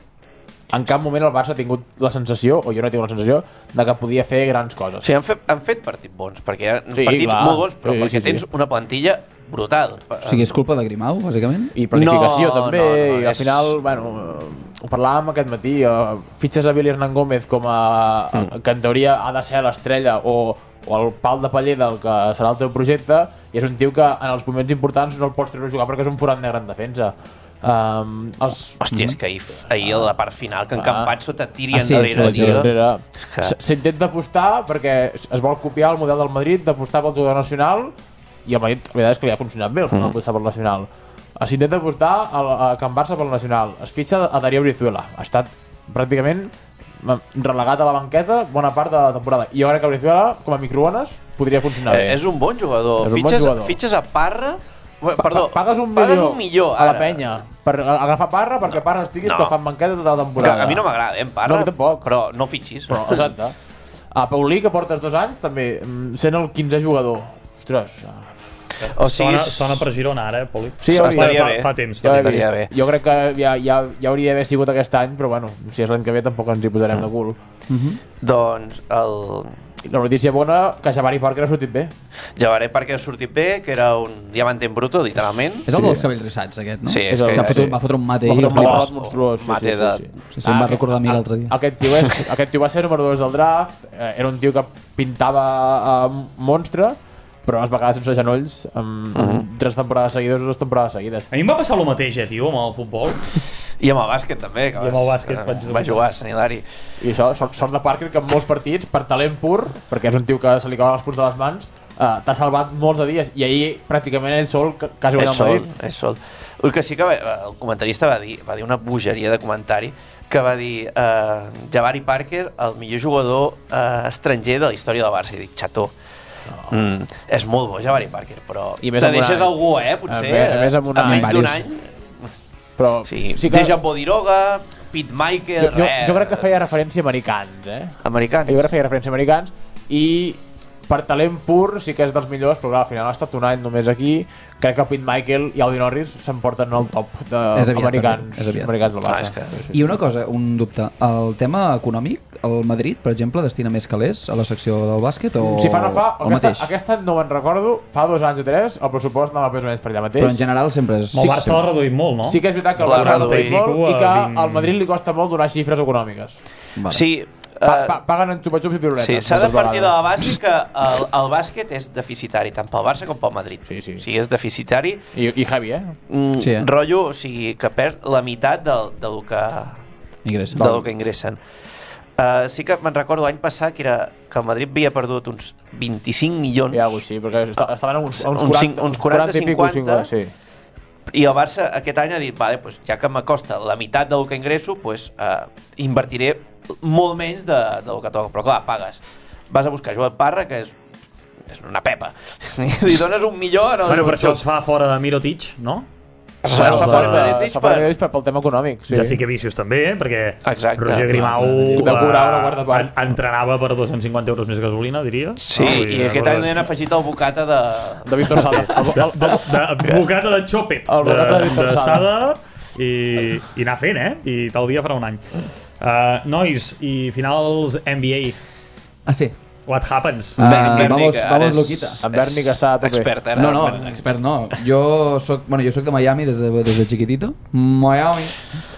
en cap moment el Barça ha tingut la sensació, o jo no he tingut la sensació, de que podia fer grans coses. O sigui, han fet, han fet partits bons, perquè hi ha Sí, partits clar. molt bons, però Sí, perquè sí, sí. tens una plantilla brutal. O sigui, és culpa de Grimau, bàsicament? I planificació No, també, no, no, i al és- final, bueno, eh, ho parlàvem aquest matí, uh, fitxes a Billy Hernán Gómez com a, mm. que en teoria ha de ser l'estrella o, o el pal de paller del que serà el teu projecte, i és un tio que en els moments importants no el pots treure a jugar perquè és un forat negre en defensa. Um, els... Hòstia, és que ahir, ahir a la part final, que Ah. encampat sota tiri Ah, sí, enrere, això ho tio. Enrere. És que- S- S'intenta apostar perquè es es vol copiar el model del Madrid d'apostar pel jugador nacional, i el Madrid, la veritat és que li ha funcionat bé el mm. apostar pel nacional. S'intenta apostar a, a Can Barça pel nacional. Es fitxa a Darío Brizuela. Ha estat pràcticament relegat a la banqueta bona part de la temporada. I jo crec que Brizuela, com a microones, podria funcionar Eh, bé. és un bon jugador. És un bon fitxes, jugador. fitxes a Parra... Bueno, Pa- perdó, pa- pagues un pagues milió, un milió a la ara. penya per a- agafar Parra perquè Parra estigui No. escalfant banqueta tota la Que temporada. a mi no m'agrada, eh, en Parra, No, a mi tampoc. però no fitxis. Però, exacte. A Paulí, que portes dos anys, també, mm, sent el quinzè jugador. Ostres, O sigui, Sona, sona per Girona ara, eh, Poli? Sí, hauria- fa, estaria fa, bé. fa temps. ja Fa ho he temps. estaria vist. bé. Jo crec que ja, ja, ja hauria d'haver sigut aquest any, però bueno, si és l'any que ve tampoc ens hi posarem de cul. doncs el I la notícia bona, que Jabari Parker ha sortit bé. Javaré Parker ha sortit bé, que era un diamante en bruto, literalment. És el dels cabells rissats, aquest, no? Sí, És és el- que... Que va, fotre, sí. va fotre un mate Va ahir. fotre un flipes. marrot monstruós. Sí, Mate sí, de- sí, sí. Sí, sí, em va Ah, recordar a mi a- l'altre dia. Aquest tio, és, aquest tio va ser número dos del draft, eh, era un tio que pintava uh, monstre, però es va quedar sense genolls amb, amb tres temporades seguides o dues temporades seguides. A mi em va passar el mateix, eh, tio, amb el futbol. I amb el bàsquet també, que I amb el bàsquet eh, vaig jugar. va jugar a Sant Hilari. I això, sort, sort de Parker, que en molts partits, per talent pur, perquè és un tio que se li cauen els punts de les mans, uh, t'ha salvat molts de dies, i ahir pràcticament ell sol quasi guanyat el Madrid. És sol. El que sí que va, el comentarista va dir, va dir una bogeria de comentari, que va dir uh, Jabari Parker, el millor jugador uh, estranger de la història del Barça. I dic, xató, no. mm, és molt bo Jabari Parker, però te deixes any. algú, eh, potser, a més, a més amb un any, menys d'un any. Però, sí, sí que... Dejan Bodiroga, Pete Michael, jo, jo, jo crec que feia referència a americans, eh? Americans? Jo crec que feia referència a americans, i per talent pur sí que és dels millors, però clar, al final ha estat un any només aquí. Crec que Pete Michael i Alvin Norris s'emporten el top d'americans americans del Barça. Ah, que... I una cosa, un dubte, el tema econòmic, el Madrid, per exemple, destina més calés a la secció del bàsquet o si fa no fa, el aquesta, mateix? Aquesta no me'n recordo, fa dos anys o tres, el pressupost anava més o menys per allà mateix. Però en general sempre és... El Barça l'ha reduït molt, no? Sí que és veritat que el Barça l'ha reduït molt i que al Madrid li costa molt donar xifres econòmiques. Vale. Sí, Pa, pa, paguen en xupa-xups i piruletes. Sí, s'ha de partir de la base que el, el bàsquet és deficitari, tant pel Barça com pel Madrid. Sí, sí. O sigui, és deficitari. I, i heavy, eh? Mm, sí, eh? Rotllo, o sigui, que perd la meitat del, del, que, ingressen. del que ingressen. Uh, sí que me'n recordo l'any passat que, era, que el Madrid havia perdut uns vint-i-cinc milions. I alguna cosa, sí, perquè estaven uns, uns, uns, uns quaranta cinquanta. Sí. I el Barça aquest any ha dit, vale, pues, ja que m'acosta la meitat del que ingresso, pues, uh, invertiré molt menys de, del que toca, però clar, pagues, vas a buscar Joel Parra, que és, és una pepa, li dones un millor en el bueno, per això es fa fora de Mirotic, no? Es fa fora de Mirotic per, per, pel tema econòmic, sí. Ja sí que Vicius també, eh? Perquè exacte, Roger Grimau uh, entrenava per dos-cents cinquanta euros més gasolina, diria. Sí, no? I, i aquest any n'han afegit el bocata de... de Víctor Sada. de, de, de, de bocata de Chopet, el bocata de, de Víctor Sada. Sada. I, i anar fent, eh? I tal dia farà un any. Uh, nois, i finals N B A. Ah, sí. What happens? Uh, vamos, vamos Luquita. En Berni, que està a tope. Expert, eh? No, no, expert no. Jo soc, bueno, jo soc de Miami des de, des de chiquitito. Miami.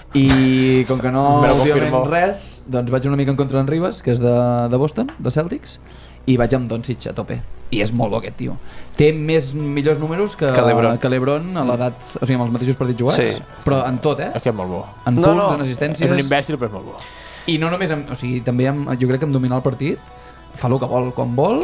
I com que no últimament res, doncs vaig una mica en contra d'en Rivas, que és de, de Boston, de Celtics, i vaig amb Doncic a tope. I és molt bo aquest tio. Té més millors números que, que Lebron, que Lebron a l'edat, o sigui, amb els mateixos partits jugats, sí. Però en tot, eh? És que és molt bo. En no, punts, no. en assistències... És un imbècil, però és molt bo. I no només, amb, o sigui, també amb, jo crec que amb dominar el partit, fa el que vol, quan vol...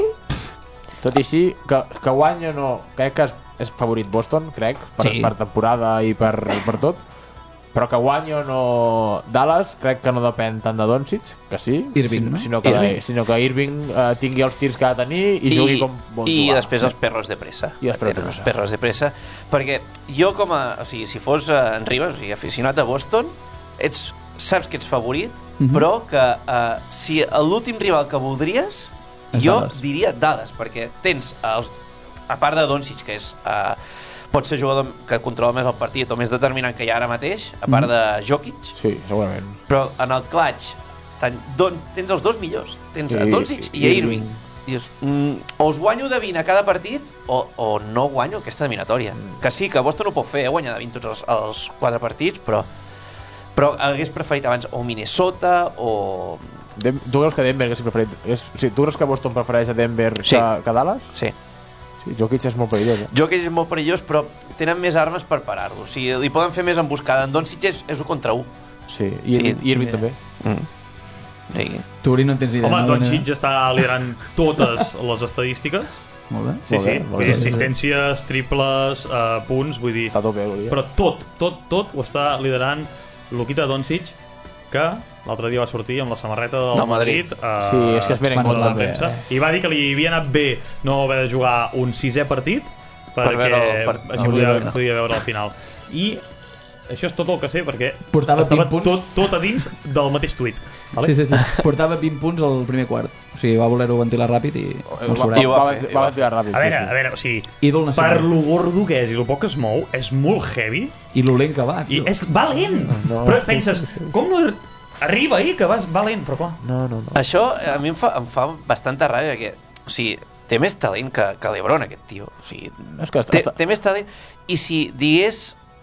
Tot i així, que, que guanya no... Crec que és, és favorit Boston, crec, per, sí. per temporada i per, per tot. Però que guanyi o no Dallas, crec que no depèn tant de Doncic, que sí, Irving, no? sinó, que, Irving. sinó que Irving eh, tingui els tirs que ha de tenir i, I jugui com vol I jugar. després els perros de pressa. I els perros de pressa. Els perros de pressa. Perquè jo com a... O sigui, si fos uh, en Rivas, o sigui, aficionat a Boston, ets, saps que ets favorit, uh-huh. però que uh, si l'últim rival que voldries, és jo Dallas. Diria Dallas, perquè tens, els, a part de Doncic, que és... Uh, pot ser jugador que controla més el partit o més determinant que hi ha ara mateix, a part de Jokic. Sí, segurament. Però en el clutch ten, don, tens els dos millors. Tens a Doncic i a Irving. Dius, mm, o us guanyo de vint a cada partit o, o no guanyo aquesta eliminatòria. Mm. Que sí, que Boston ho pot fer, eh, guanyar de vint tots els, els quatre partits, però, però hagués preferit abans o Minnesota o... Dem tu creus que Denver hagués preferit... És, o sigui, tu creus que Boston prefereix a Denver sí. que, que Dallas? Sí. Sí, Jokic és molt perillós, eh? Jokic és molt perillós, però tenen més armes per parar-lo. O sigui, li poden fer més emboscada. En Doncic és, és un contra un. Sí, i Irving, sí. Irving també. Mm. Sí. Tu, Uri, no en tens idea. Home, no? Doncic està liderant totes les estadístiques. Molt bé. Sí, molt sí. bé, molt bé. Assistències, triples, uh, punts, vull dir... Està a tope, volia. Però tot, tot, tot ho està liderant Luquita Doncic, que l'altre dia va sortir amb la samarreta del no, Madrid. Madrid uh, sí, és que es ven en compte també, eh? I va dir que li havia anat bé no haver de jugar un sisè partit perquè per veure, per, així podia, podia veure al final. I això és tot el que sé, perquè portava estava punts. tot, tot a dins del mateix tuit. Vale? Sí, sí, sí. Portava vint punts al primer quart. O sigui, va voler-ho ventilar ràpid i... Va, va, va, va ventilar ràpid. A veure, sí, sí. a veure, o sigui, ídol nacional. Per lo gordo que és i lo poc que es mou, és molt heavy. I lo lent que va, tio. I és valent! No. Però penses, com no... Arriba ahir, que vas valent, però clar. No, no, no. Això a mi em fa, em fa bastanta ràbia, perquè, o sigui, té més talent que, que l'Ebron, aquest tio. O sigui, és que està, té, està... té més talent. I si digués,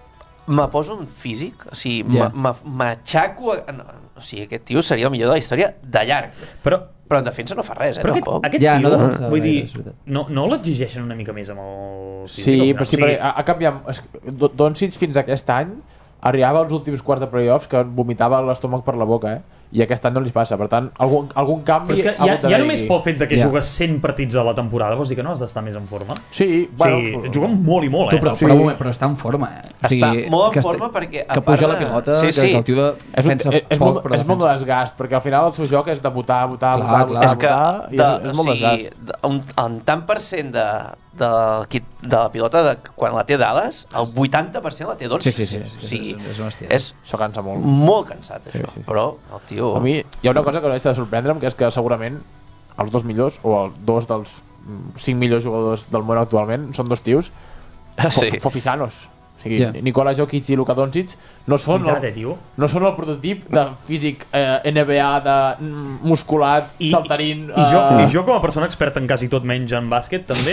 me poso un físic, o sigui, yeah. m'aixaco... O sigui, aquest tio seria el millor de la història de llarg. Però, però en defensa no fa res, eh, però tampoc. Aquest, aquest ja, tio, no vull dir, no, no l'exigeixen una mica més amb el físic? Sí, però sí, sí. Ha, ha canviat... Doncic fins aquest any arribava als últims quarts de playoffs que vomitava l'estómac per la boca, eh? i aquest any no li passa, per tant algun, algun canvi Però és que ha ja, hagut ja d'haver-hi només aquí. pel fet de que Ja. jugues cent partits a la temporada vols dir que no has d'estar més en forma? Sí, Bueno, bueno, sí, juguen molt i molt, Tu, eh? però, Sí. però, un moment, però està en forma, eh? O Està molt en que forma perquè, a Que part puja de- la pilota, Sí, que, sí. que el tio de, és, un, defensa és, és, poc, molt, però és molt de defensa. desgast, perquè al final el seu joc és de votar, votar, Clar, votar, clar. votar, És que votar, i és, és molt o sigui, desgast. de- un, un tant per cent de, de, de, de la pilota de, quan la té dades, el vuitanta per cent la té d'ons. Sí, sí, sí, O sigui, és- és una hòstia. és Això cansa molt. molt cansat, això. sí, sí. Però el tio... A mi hi ha una cosa que no deixa de sorprendre'm, que és que segurament els dos millors, o els dos dels mm, cinc millors jugadors del món actualment, són dos tios Sí. fo- fofisanos. O sigui, Yeah. Nikola Jokic i Luka Doncic no són, Veritat, eh, el, tio? no són el prototip de físic eh, N B A, de mm, musculat, I, saltarín... i, jo, eh, I jo com a persona experta en quasi tot menys en bàsquet també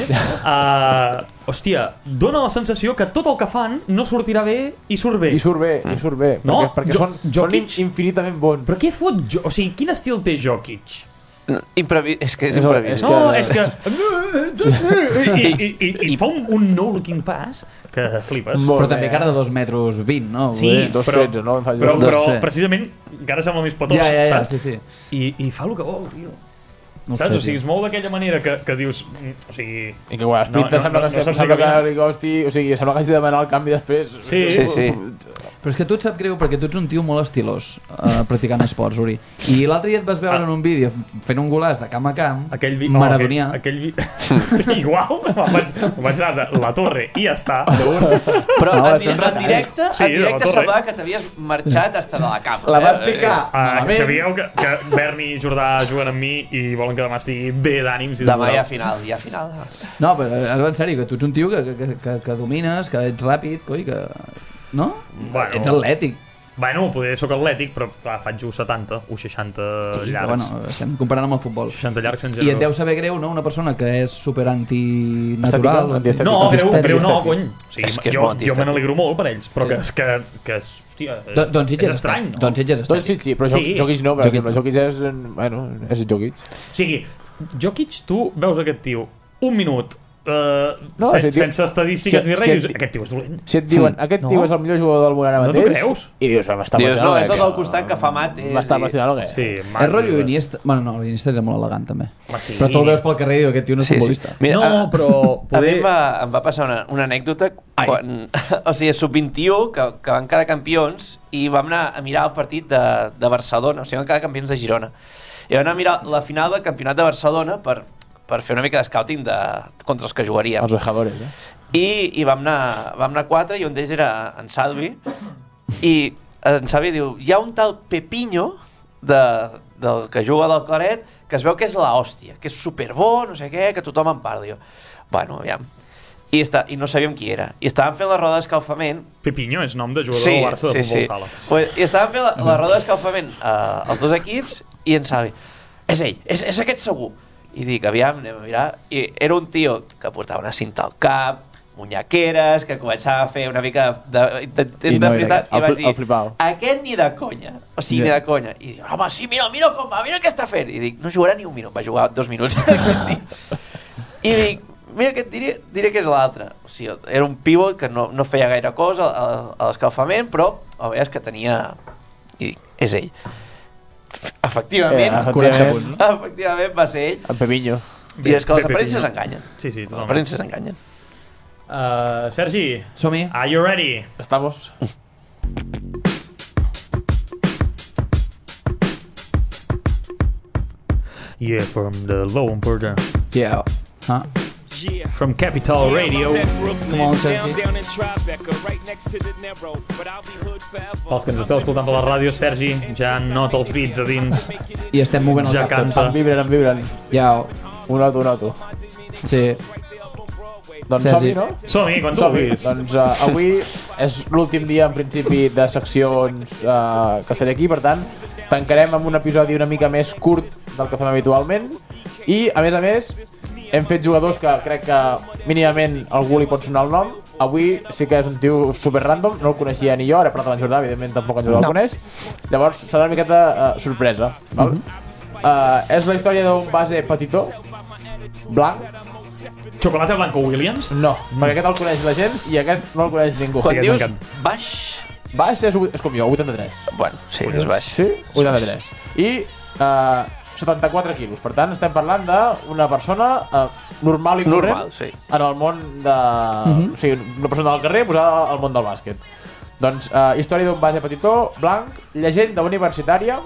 uh, hòstia, dona la sensació que tot el que fan no sortirà bé i surt bé. I surt bé, i surt bé, No, perquè, perquè Jo- són, Jokic- són infinitament bons. Però què fot? Jo, o sigui, quin estil té Jokic? Imprevi... És que és És- imprevist. és No, que- és que... I, i, i, i fa un, un no-looking pass que flipes. Molt Però bé. també cara de dos metres vint, no? Sí, Vull dir- dos però, tretze, no? Em fa però, dos- però no sé. precisament encara sembla més petós, Ja, ja, ja, saps? sí, sí. I, I fa el que vol, tio. No ho Saps? sé, O sigui, tio. es mou d'aquella manera que, que dius... mm, O sigui... I que quan esprinta No, no, sembla no, que, no no, saps sembla ni que caminar. li costi... O sigui, sembla que hagi de demanar el canvi després. Sí. Sí, sí. Però és que tu et sap greu perquè tu ets un tio molt estilós uh, practicant esports, Uri. I l'altre dia et vas veure en un vídeo fent un golaç de camp a camp, Aquell vi... maradonià. Oh, aquell, aquell vi... sí, igual, me'n vaig, me'n vaig anar de la torre i ja està. Però No, en, és en, en directe, Sí, en de la directe torre. semblava que t'havies marxat hasta de la cama. La vas eh? picar Ah, que malament. sabíeu que, que Berni i Jordà juguen amb mi i volen que demà estigui bé d'ànims i de Demà moral. hi ha final, hi ha final. No, però ara en sèrio, que tu ets un tio que, que, que, que domines, que ets ràpid, coi, que... No? Bueno. Ets atlètic. Bueno, poder soc atlètic, però clar, faig u setanta, u seixanta Sí, però llargs. bueno, estem comparant amb el futbol. seixanta llargs en I et general. deu saber greu, no?, una persona que és super antinatural. Antiestètica. No, greu, Antiestètic. greu no, cony. O sigui, És que és jo, molt jo me antiestètic. n'alegro molt per ells, però Sí. que, és, que, que és, hòstia, és, Do, doncs Sitges és estrany, no? Doncs Sitges Doncs sí, estètic. sí, però Sí. sí. Jokic no, per Jokic exemple. no. Jokic és... Bueno, és Jokic. O sigui, Jokic, tu veus aquest tio un minut uh, No, sen, si et diu- sense estadístiques si- ni res, si i et dius, di- aquest tio és dolent. Si et diuen, aquest No. tio és el millor jugador del món ara No t'ho mateix... creus? I dius, m'està Dius, no, és el que- del costat que fa mates. M'està i- fascinant o què? Sí, És rotllo Iniesta... Bueno, no, l'Iniesta era molt elegant, també. Ma, sí. Però tu el veus pel carrer i dius, aquest tio no és Sí, sí. futbolista. Mira, No, a- però A mi poder... em va, em va passar una, una anècdota quan, o sigui, sub vint-i-u, que, que van quedar campions, i vam anar a mirar el partit de, de Barcelona, o sigui, van quedar campions de Girona. I vam anar a mirar la final del campionat de Barcelona per, per fer una mica de scouting de, contra els que jugaríem. Els vejadores, eh? I, i vam, anar, vam anar quatre, i un d'ells era en Salvi, i en Salvi diu, hi ha un tal Pepinho de, del que juga del Claret que es veu que és la hòstia, que és superbo, no sé què, que tothom en parla. Jo, bueno, aviam. I, està, I no sabíem qui era. I estàvem fent la roda d'escalfament. Pepinho és nom de jugador del Barça de futbol sala. Pues, I estàvem fent la, la roda d'escalfament eh, els dos equips, i en Salvi, és ell, és, és aquest segur. I dic, aviam, anem a mirar. I era un tio que portava una cinta al cap, munyaqueres, que començava a fer una mica de, de, de, I no de era fritat, aquest, el i vaig fli- el flipau. dir, aquest ni de conya, o sigui, Ja. ni de conya. I dic, home, sí, mira, mira com va, mira què està fent. I dic, no jugarà ni un minut, va jugar dos minuts. I dic, mira que et diré, diré que és l'altre. O sigui, era un pivot que no, no feia gaire cosa a, a l'escalfament, però el veies que tenia... I dic, és ell. Efectivament, Eh, quaranta efectivament. punts. efectivament va ser ell. El Pepinho. I és que les Bé, aparences Pepinho. enganyen. Sí, sí, Les totalment. aparences enganyen. Uh, Sergi, Som-hi. are you ready? Estamos... Yeah, from the low important. Yeah. Ah. From Capital Radio. Come on, Sergi. Pels que ens esteu escoltant per la ràdio, Sergi ja nota els beats a dins. I estem movent el Ja cap tots. canta. Em vibren, em vibren. Ja. Ho noto, ho noto. Sí. Doncs Sergi. som-hi, no? Som-hi, quan tu Som-hi. vulguis. Doncs uh, avui és l'últim dia, en principi, de seccions uh, que seré aquí, per tant, tancarem amb un episodi una mica més curt del que fem habitualment. I, a més a més, hem fet jugadors que crec que mínimament algú li pot sonar el nom. Avui sí que és un tio super random, no el coneixia ni jo, ara he parlat amb en Jordà, evidentment tampoc en Jordà el coneix. Llavors serà una miqueta uh, sorpresa. Val? Uh, és la història d'un base petitó, blanc. Chocolate Blanco Williams? No, perquè aquest el coneix la gent i aquest no el coneix ningú. Quan Sí, dius m'encanta. baix, Baix és, és com jo, vuitanta-tres. Bueno, sí, és baix. Sí? vuitanta-tres. I uh, setanta-quatre quilos. Per tant, estem parlant d'una persona uh, normal i corrent Normal, sí. en el món de... Uh-huh. O sigui, una persona del carrer posada al món del bàsquet. Doncs, uh, història d'un base petitó, blanc, llegenda universitària,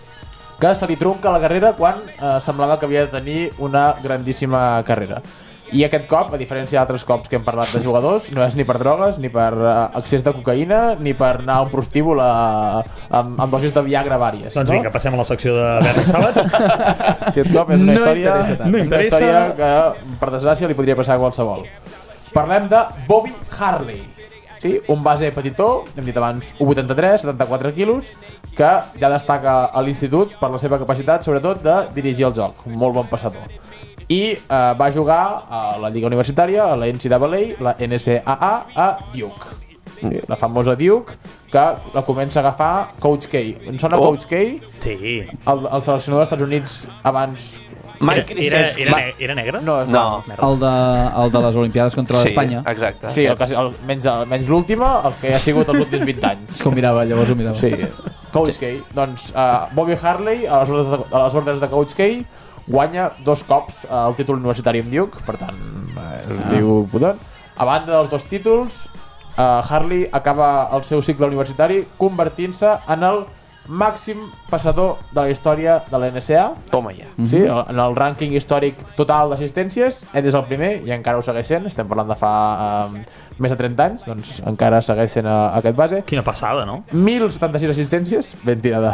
que se li trunca la carrera quan uh, semblava que havia de tenir una grandíssima carrera. I aquest cop, a diferència d'altres cops que hem parlat de jugadors, no és ni per drogues, ni per uh, excés de cocaïna, ni per anar a un prostíbul a, amb, amb dosis de Viagra vàries. Doncs vinga, no? passem a la secció de Berni Sàbat. Aquest cop és una No història, interessa tant. és No una interessa. història que, per desgràcia, li podria passar a qualsevol. Parlem de Bobby Harley. Sí? Un base petitó, hem dit abans, u vuitanta-tres, setanta-quatre quilos, que ja destaca a l'institut per la seva capacitat, sobretot, de dirigir el joc. Un molt bon passador. I eh, va jugar a la Lliga Universitària, a la N C A A, la N C A A, a Duke. Sí, la famosa Duke, que la comença a agafar Coach K. En sona Oh. Coach K? Sí. El, el seleccionador dels Estats Units abans... Mike Era, Krzyzewski. era, ne era negre? No, és No. blanc. El de, el de les Olimpiades contra Sí, l'Espanya. exacte. Sí, el, que, el, menys, menys l'última, el que ha sigut els últims vint anys. Com mirava, llavors ho mirava. Sí, Coach K. Doncs uh, Bobby Harley, a les, ordres de, a les ordres de Coach K, guanya dos cops uh, el títol universitari amb Duke, per tant, uh, és un Ah. tio potent. A banda dels dos títols, uh, Harley acaba el seu cicle universitari convertint-se en el màxim passador de la història de la N C A A. Toma ja. Sí, en el rànquing històric total d'assistències, ell és el primer i encara ho segueix sent. Estem parlant de fa um, més de trenta anys, doncs encara segueix sent uh, aquest base. Quina passada, no? mil setanta-sis assistències, ben tirada.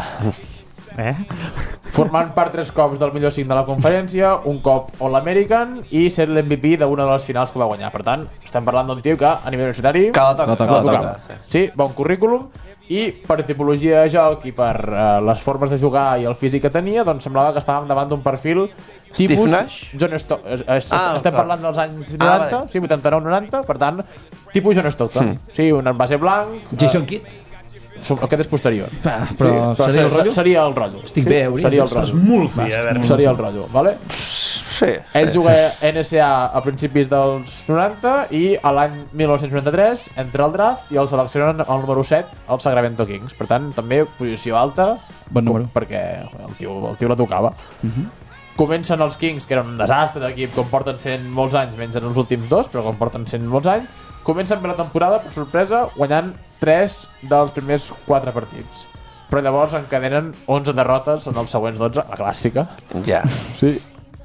Eh? Formant part tres cops del millor cinc de la conferència, un cop All-American i sent l'M V P d'una de les finals que va guanyar. Per tant, estem parlant d'un tio que a nivell universitari Que la toca, La toca, que la la toca. toca. sí, bon currículum, i per tipologia de joc i per uh, les formes de jugar i el físic que tenia, doncs semblava que estàvem davant d'un perfil Steve tipus Nash? John Stockton. Es, es, Ah, estem clar. parlant dels anys Ah, noranta, vale. sí, vuitanta-nou noranta, per tant, tipus John Stockton. Mm. Sí, un base blanc. Jason Kidd? Uh, aquest és posterior. Ah, però Sí, seria el se- rotllo? Seria el rotllo. Estic sí, bé, hauria seria el d'estar. Estàs rotllo. molt fi, eh, Berni? Seria el rotllo, vale? Sí, Ell sí. juga a N C A a principis dels noranta i a l'any mil nou-cents noranta-tres entra al draft i el seleccionen al número set al Sacramento Kings. Per tant, també posició alta, Bon número. perquè el tio, el tio la tocava. Uh -huh. Comencen els Kings, que eren un desastre d'equip, com porten sent molts anys, menys en els últims dos, però com porten sent molts anys. Comencen bé la temporada, per sorpresa, guanyant tres dels primers quatre partits. Però llavors encadenen onze derrotes en els següents dotze, la clàssica. Ja. Sí.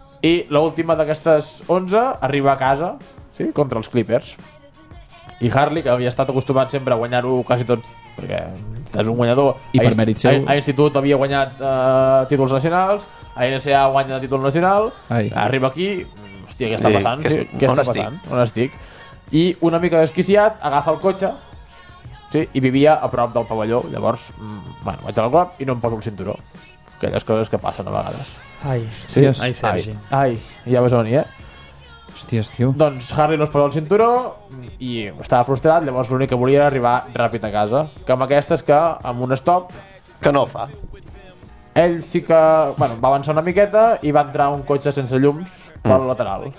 I l'última d'aquestes onze arriba a casa, sí, contra els Clippers. I Harley, que havia estat acostumat sempre a guanyar-ho quasi tot, perquè és un guanyador. I per a, mèrit seu. A, a institut havia guanyat uh, títols nacionals, a N C A A guanya títol nacional, Ai. arriba aquí, hòstia, què està I passant? què Sí, est- què on està estic? passant? On estic? I una mica desquiciat, agafa el cotxe, sí, i vivia a prop del pavelló. Llavors, mm, bueno, vaig al club i no em poso el cinturó. Aquelles coses que passen a vegades. Ai, Sí? Ai, Sergi. Ai, ai, ja vas a venir, eh? Hòsties, tio. Doncs Harley no es posa el cinturó i estava frustrat, llavors l'únic que volia era arribar ràpid a casa. Que amb aquestes que, amb un stop, Que no fa. ell sí que bueno, va avançar una miqueta i va entrar un cotxe sense llums pel lateral.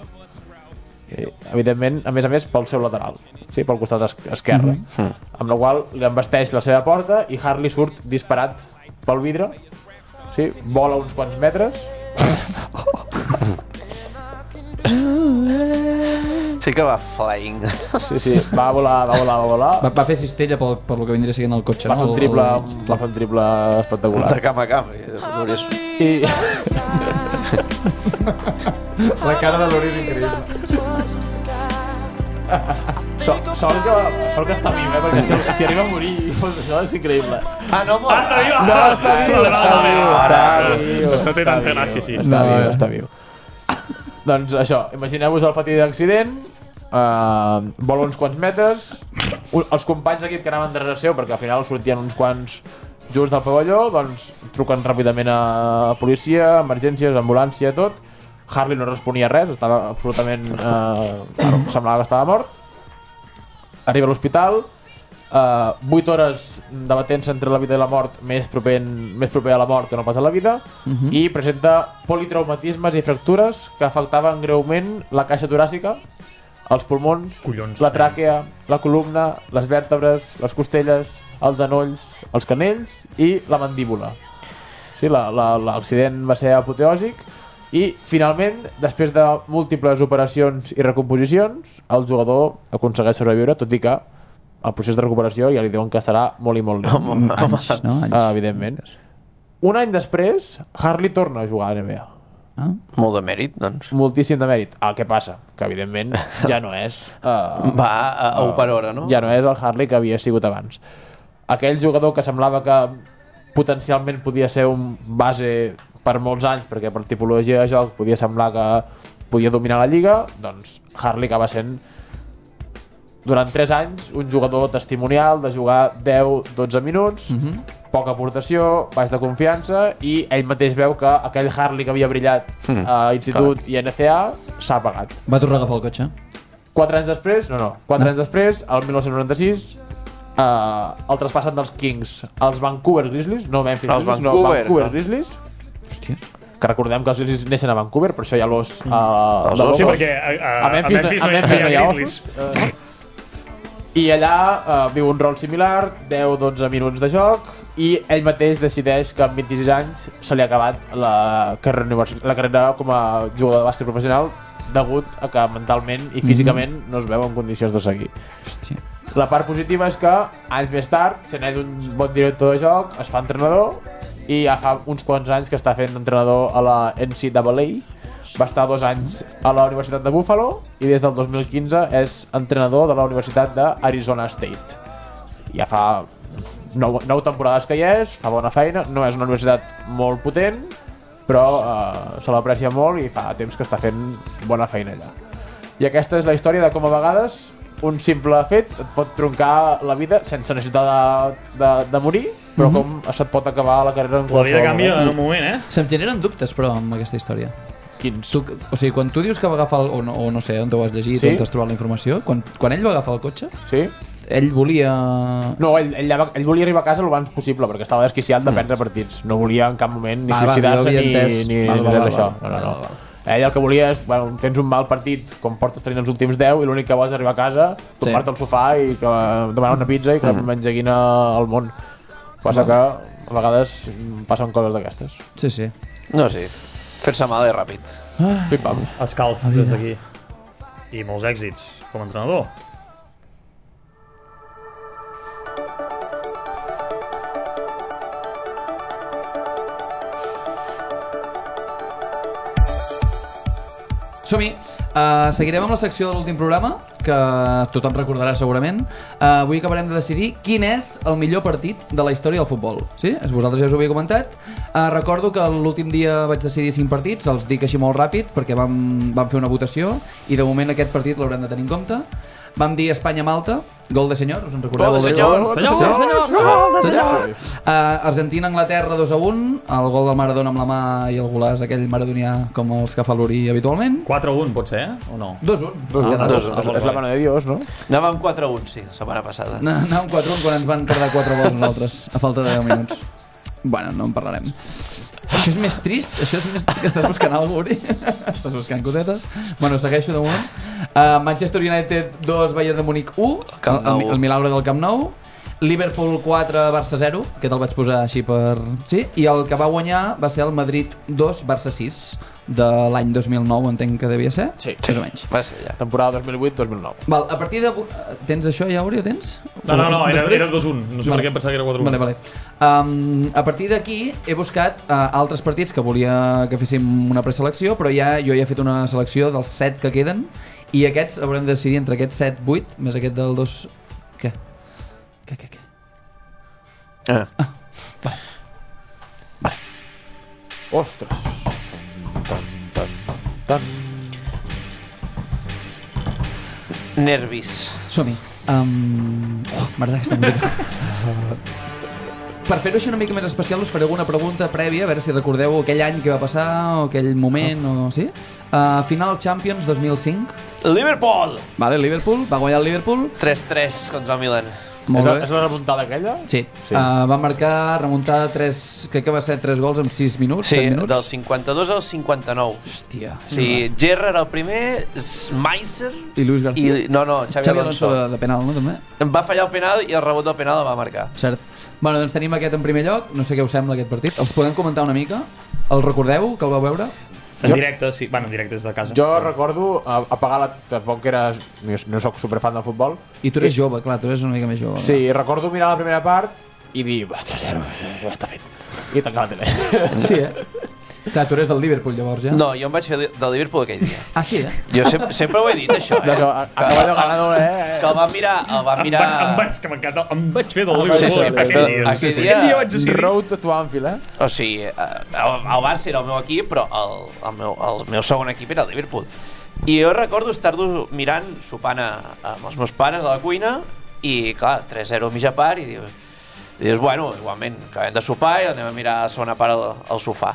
I, evidentment, a més a més, pel seu lateral. Sí, pel costat es esquerre. Mm. Amb la qual li embesteix la seva porta i Harley surt disparat pel vidre. Sí, vola uns quants metres. Sí que va flying. Sí, sí, va volar, va volar, va volar. Va, va fer cistella pel, per lo que vindria sent el cotxe, Va fer no? un El- triple, el- va fer un triple espectacular. De cama a cama. Hauries... I... La cara de l'Ori és increïble. Sort, sort, que, sort que està viu, eh? Perquè si, si arriba a morir, doncs això és increïble. Ah, no, mor. Ah, està viu! No, està viu, Vale, està vale, viu, vale, està vale. viu. No té està tanta viu, gràcia, sí. Està No, viu, eh. està viu. Doncs això, imagineu-vos el fatí d'accident, uh, vola uns quants metres, un, els companys d'equip que anaven darrere seu, perquè al final sortien uns quants junts del pavelló, doncs truquen ràpidament a policia, emergències, ambulància, tot. Harley no responia res, estava absolutament... Eh, semblava que estava mort. Arriba a l'hospital, eh, vuit hores debatent-se entre la vida i la mort, més proper, més proper a la mort que no pas a la vida, Uh -huh. i presenta politraumatismes i fractures que afectaven greument la caixa toràcica, els pulmons, Collons. la tràquea, la columna, les vèrtebres, les costelles, els genolls, els canells i la mandíbula. Sí, l'accident va ser apoteòsic i finalment, després de múltiples operacions i recomposicions, el jugador aconsegueix sobreviure, tot i que el procés de recuperació ja li diuen que serà molt i molt lent. Anys, no? Anys. Uh, evidentment. Un any després, Harley torna a jugar a N B A. Ah? Molt de mèrit, doncs. Moltíssim de mèrit. El que passa, que evidentment ja no és... Uh, Va a, a un per hora, no? Ja no és el Harley que havia sigut abans. Aquell jugador que semblava que potencialment podia ser un base per molts anys, perquè per tipologia de joc podia semblar que podia dominar la lliga, doncs Harley acaba sent durant tres anys un jugador testimonial de jugar deu dotze minuts, Uh-huh. poca aportació, baix de confiança, i ell mateix veu que aquell Harley que havia brillat Mm, a Institut i N C A s'ha apagat. Va tornar a agafar el cotxe. Quatre anys després, no, no, quatre No. anys després, el dinou noranta-sis, uh, el traspassen dels Kings als Vancouver Grizzlies, no Memphis Els Grizzlies, Vancouver, no, Vancouver no. Grizzlies, Hòstia. que recordem que els Grizzlies neixen a Vancouver, per això hi ha l'os a, Els de ossos. Sí, l'os. perquè a, a, A Memphis, a Memphis, a no, hi- Memphis no no hi hi ha ha Grizzlies. ossos. Uh, I allà uh, viu un rol similar, deu dotze minuts de joc, i ell mateix decideix que amb vint-i-sis anys se li ha acabat la carrera, univers... la carrera com a jugador de bàsquet professional degut a que mentalment i físicament mm -hmm. no es veu en condicions de seguir. Hòstia. La part positiva és que anys més tard, sent ell un bon director de joc, es fa entrenador i ja fa uns quants anys que està fent entrenador a la N C A A. Va estar dos anys a la Universitat de Buffalo i des del dos mil quinze és entrenador de la Universitat d'Arizona State. Ja fa nou, nou temporades que hi és, fa bona feina, no és una universitat molt potent, però eh, se l'aprecia molt i fa temps que està fent bona feina allà. I aquesta és la història de com a vegades un simple fet et pot troncar la vida sense necessitar de, de, de morir, però com se't pot acabar la carrera en La vida qualsevol canvia moment. en un moment, eh? Se'm generen dubtes, però, amb aquesta història. Quins? Tu, o sigui, quan tu dius que va agafar, el, o, no, o no sé, on t'ho has llegit, Sí? on t'has trobat la informació, quan, quan ell va agafar el cotxe, Sí? ell volia... No, ell, ell, ell, ell volia arribar a casa el abans possible perquè estava desquiciat de perdre partits. No volia en cap moment ni Ah, va, suïcidar-se jo havia ni, entès. ni, Val, ni val, res val, d'això. val. No, no, Val, no. val, val. Ell el que volia és, bueno, tens un mal partit com portes tenint els últims deu i l'únic que vols és arribar a casa, tombar-te al sofà i que, demanar una pizza i que mm. m'engeguina al món. Passa que a vegades passen coses d'aquestes. Sí, sí. No, sí. Fer-se mal és ràpid. Pim-pam. Escalf des d'aquí. I molts èxits com a entrenador. Som-hi. Uh, seguirem amb la secció de l'últim programa, que tothom recordarà segurament. Uh, avui acabarem de decidir quin és el millor partit de la història del futbol. Sí? Vosaltres ja us ho havia comentat. Uh, recordo que l'últim dia vaig decidir cinc partits, els dic així molt ràpid, perquè vam, vam fer una votació, i de moment aquest partit l'haurem de tenir en compte. Vam dir Espanya-Malta, gol de senyor, us en recordeu? Gol de senyor, senyor, senyor, gol de senyor. Uh, Argentina-Anglaterra dos a un, el gol del Maradona amb la mà i el golaç aquell maradonià com els que fa l'Uri habitualment. quatre a un pot ser, eh? O no? dos a un. Dos, Ah, dos, dos. dos, és la mano de Dios, no? Anàvem quatre a un, sí, la setmana passada. Anàvem quatre a un quan ens van quedar quatre gols nosaltres, a falta de deu minuts. Bueno, no en parlarem. Això és més trist? Això és més trist que estàs buscant alguna cosa, Uri? Estàs buscant cosetes? Bueno, segueixo de moment. Uh, Manchester United dos, Bayern de Múnich u, Camp el, Nou. el, el milagre del Camp Nou. Liverpool quatre, Barça zero, que te'l vaig posar així per... Sí? I el que va guanyar va ser el Madrid dos, Barça sis, de l'any dos mil nou, entenc que devia ser. Sí. Més o menys. Va ser allà. Temporada dos mil vuit dos mil nou. Val, a partir de... Tens això ja, Uri, ho tens? No, no, no, era, Després? era dos a un. No sé Vale. per què em pensava que era quatre a un. Vale, vale. Um, a partir d'aquí he buscat uh, altres partits que volia que féssim una preselecció, però ja jo ja he fet una selecció dels set que queden i aquests haurem de decidir entre aquests set, vuit, més aquest del dos... Què? Què, què, què? Ah. Ostres. Tan, tan, tan. Nervis. Som-hi. Um... Oh, m'agrada aquesta música. Per fer-ho així una mica més especial us faré alguna pregunta prèvia, a veure si recordeu aquell any que va passar o aquell moment o... Sí? Uh, final Champions dos mil cinc. Liverpool! Vale, Liverpool, va guanyar el Liverpool. tres tres contra el Milan. Molt És la, bé. és la remuntada aquella? Sí, Sí. Uh, va marcar remuntada tres, crec que va ser tres gols en sis minuts, Sí, set minuts. del cinquanta-dos al cinquanta-nou. Hòstia. Sí, Gerrard era el primer, Schmeiser I Luis García. i... No, no, Xavi, Xavi Alonso Alonso. de, de penal, no, també? Em va fallar el penal i el rebot del penal el va marcar. Cert. Bueno, doncs tenim aquest en primer lloc, no sé què us sembla aquest partit. Els podem comentar una mica? El recordeu, que el vau veure? En Jo- directe, sí. Bueno, en directe des de casa. Jo recordo a- apagar la... Tampoc era... No sóc superfan del futbol. I tu eres jove, clar, tu eres una mica més jove. Sí, recordo mirar la primera part i dir, va, tres zero, ja està fet. I tancar la tele. Sí, eh? Clar, tu eres del Liverpool, llavors, ja? No, jo em vaig fer del Liverpool aquell dia. Ah, sí, eh? Jo sempre, sempre ho he dit, això, eh? Allò, Caballo ganador, eh? Que el van mirar... El van Em, mirar... va, em vaig, que m'encanta, em vaig fer del Ah, Liverpool sí, sí, aquell aquell- dia. aquell Sí, sí. dia- Aquell dia vaig decidir... Road to Anfield, eh? O sigui, eh, el, el Barça era el meu equip, però el, el, meu, el meu segon equip era el Liverpool. I jo recordo estar-lo mirant, sopant a, amb els meus pares a la cuina, i clar, tres zero a mitja part, i dius, i dius, bueno, igualment, acabem de sopar i anem a mirar la segona part al, al sofà.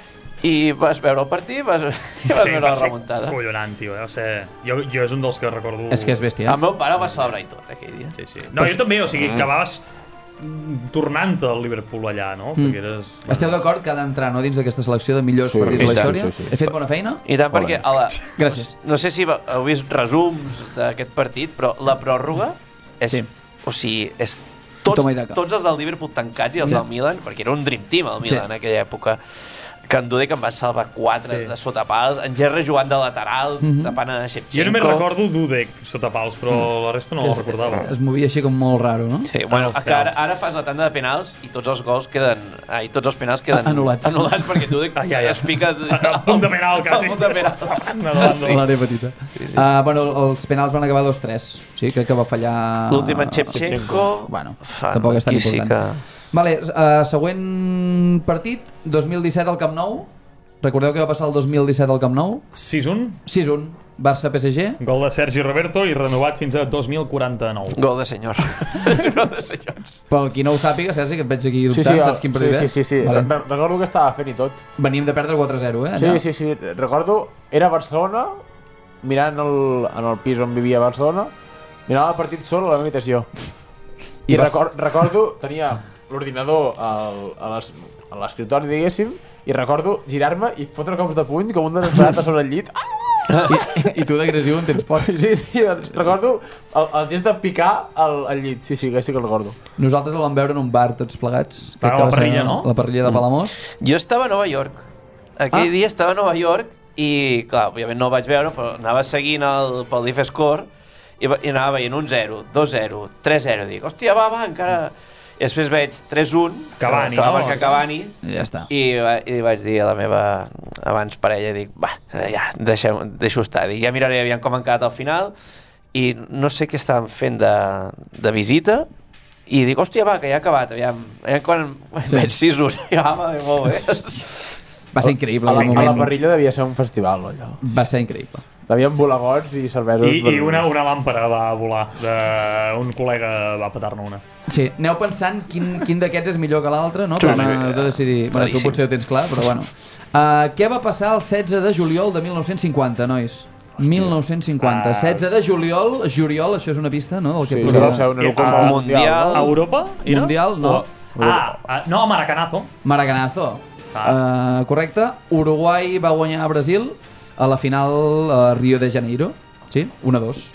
I vas veure el partit, vas, i vas Sí, veure va la ser remuntada. collonant, tio. Eh? O sigui, jo, jo és un dels que recordo... És que és bèstia. El meu pare ho va celebrar i tot, aquell dia. Sí, sí. No, jo també, o sigui, acabaves mm, tornant al Liverpool allà, no? Mm. Perquè eres... Esteu d'acord que ha d'entrar no, dins d'aquesta selecció de millors Sí, partits de la i tant, història? sí, sí. He fet bona feina? I tant, perquè a la, Gràcies. no sé si va- heu vist resums d'aquest partit, però la pròrroga és, Sí. o sigui, és tots, Toma i daca. tots els del Liverpool tancats i els Ja. del Milan, perquè era un dream team el Milan Sí. en aquella època. Que en Dudek em va salvar quatre Sí. de sota pals, en Gerrard jugant de lateral, Mhm. tapant a Shevchenko. Jo només recordo Dudek sota pals, però la resta no la recordava. Es movia així com molt raro, no? Sí, bueno, els que ara, penals. ara fas la tanda de penals i tots els gols queden... Ah, i tots els penals queden Anul·lats. anul·lats perquè Dudek Ah, ja, ja. es fica... A punt de penal, quasi. A punt de penal. Endavant, Sí. L'àrea petita. Sí, sí. Uh, bueno, els penals van acabar dos tres. Sí, crec que va fallar... L'últim en Shevchenko... Bueno, Fan, tampoc és tan aquí sí important. Vale, uh, següent partit, dos mil disset al Camp Nou. Recordeu què va passar el dos mil disset al Camp Nou? sis un, sis un, Barça P S G. gol de Sergi Roberto i renovat fins a dos mil quaranta-nou. Que... Gol de senyor. Gol de senyor. Pel qui no ho sàpiga, Sergi, que et veig aquí Sí, dubtant, sí, saps quin partit sí, és? sí, sí, sí. Vale. Re- Recordo que estava fent i tot. Venim de perdre quatre zero, eh? Sí, allà. sí, sí. Recordo, era a Barcelona, mirant el, en el pis on vivia a Barcelona, mirava el partit sol a la meva habitació. I, I vas- record, recordo, tenia l'ordinador al- a les- a l'escriptori, diguéssim, i recordo girar-me i fotre cops de puny com un desesperat a sobre el llit. I, I tu d'agressiu en tens poc. Sí, sí, doncs recordo el, el gest de picar al, al llit. Sí, sí, que sí que el recordo. Nosaltres el vam veure en un bar tots plegats. Crec a que la va ser parrilla, no? La parrilla de Palamós. Jo estava a Nova York. Aquell Ah. dia estava a Nova York i, clar, òbviament no el vaig veure, però anava seguint el, pel Leaf Score i, va- i anava veient un zero, dos zero, tres zero. Dic, hòstia, va, va, encara... I després veig tres un, Cavani, que va no? marcar Cavani, I ja està. i, va, i vaig dir a la meva abans parella, dic, va, ja, deixem, deixo estar. Dic, ja miraré aviam com han quedat al final, i no sé què estaven fent de, de visita, i dic, hòstia, va, que ja ha acabat, aviam, aviam quan Sí. veig sis un, ja, va, molt bé. Va ser increïble. A la, el a la moment. parrilla devia ser un festival, no, allò. Va ser increïble. Devien volar gots i cerveses. I, per- i una, una làmpara va volar. De... Un col·lega va petar-ne una. Sí, aneu pensant quin, quin d'aquests és millor que l'altre, no? Sí, Per sí, anar sí. de decidir... Bueno, tu Claríssim. potser ho tens clar, però bueno. Uh, què va passar el setze de juliol de mil nou-cents cinquanta, nois? mil nou-cents cinquanta. Ah. setze de juliol, juliol, això és una pista, no? Del Sí, que sí, podria- deu ser una I- Eurocopa a- mundial. A no? Europa? Era? Mundial, no. O... Ah, ah, no, a Maracanazo. Maracanazo. Ah. Uh, correcte. Uruguai va guanyar a Brasil a la final a Rio de Janeiro. Sí? un a dos.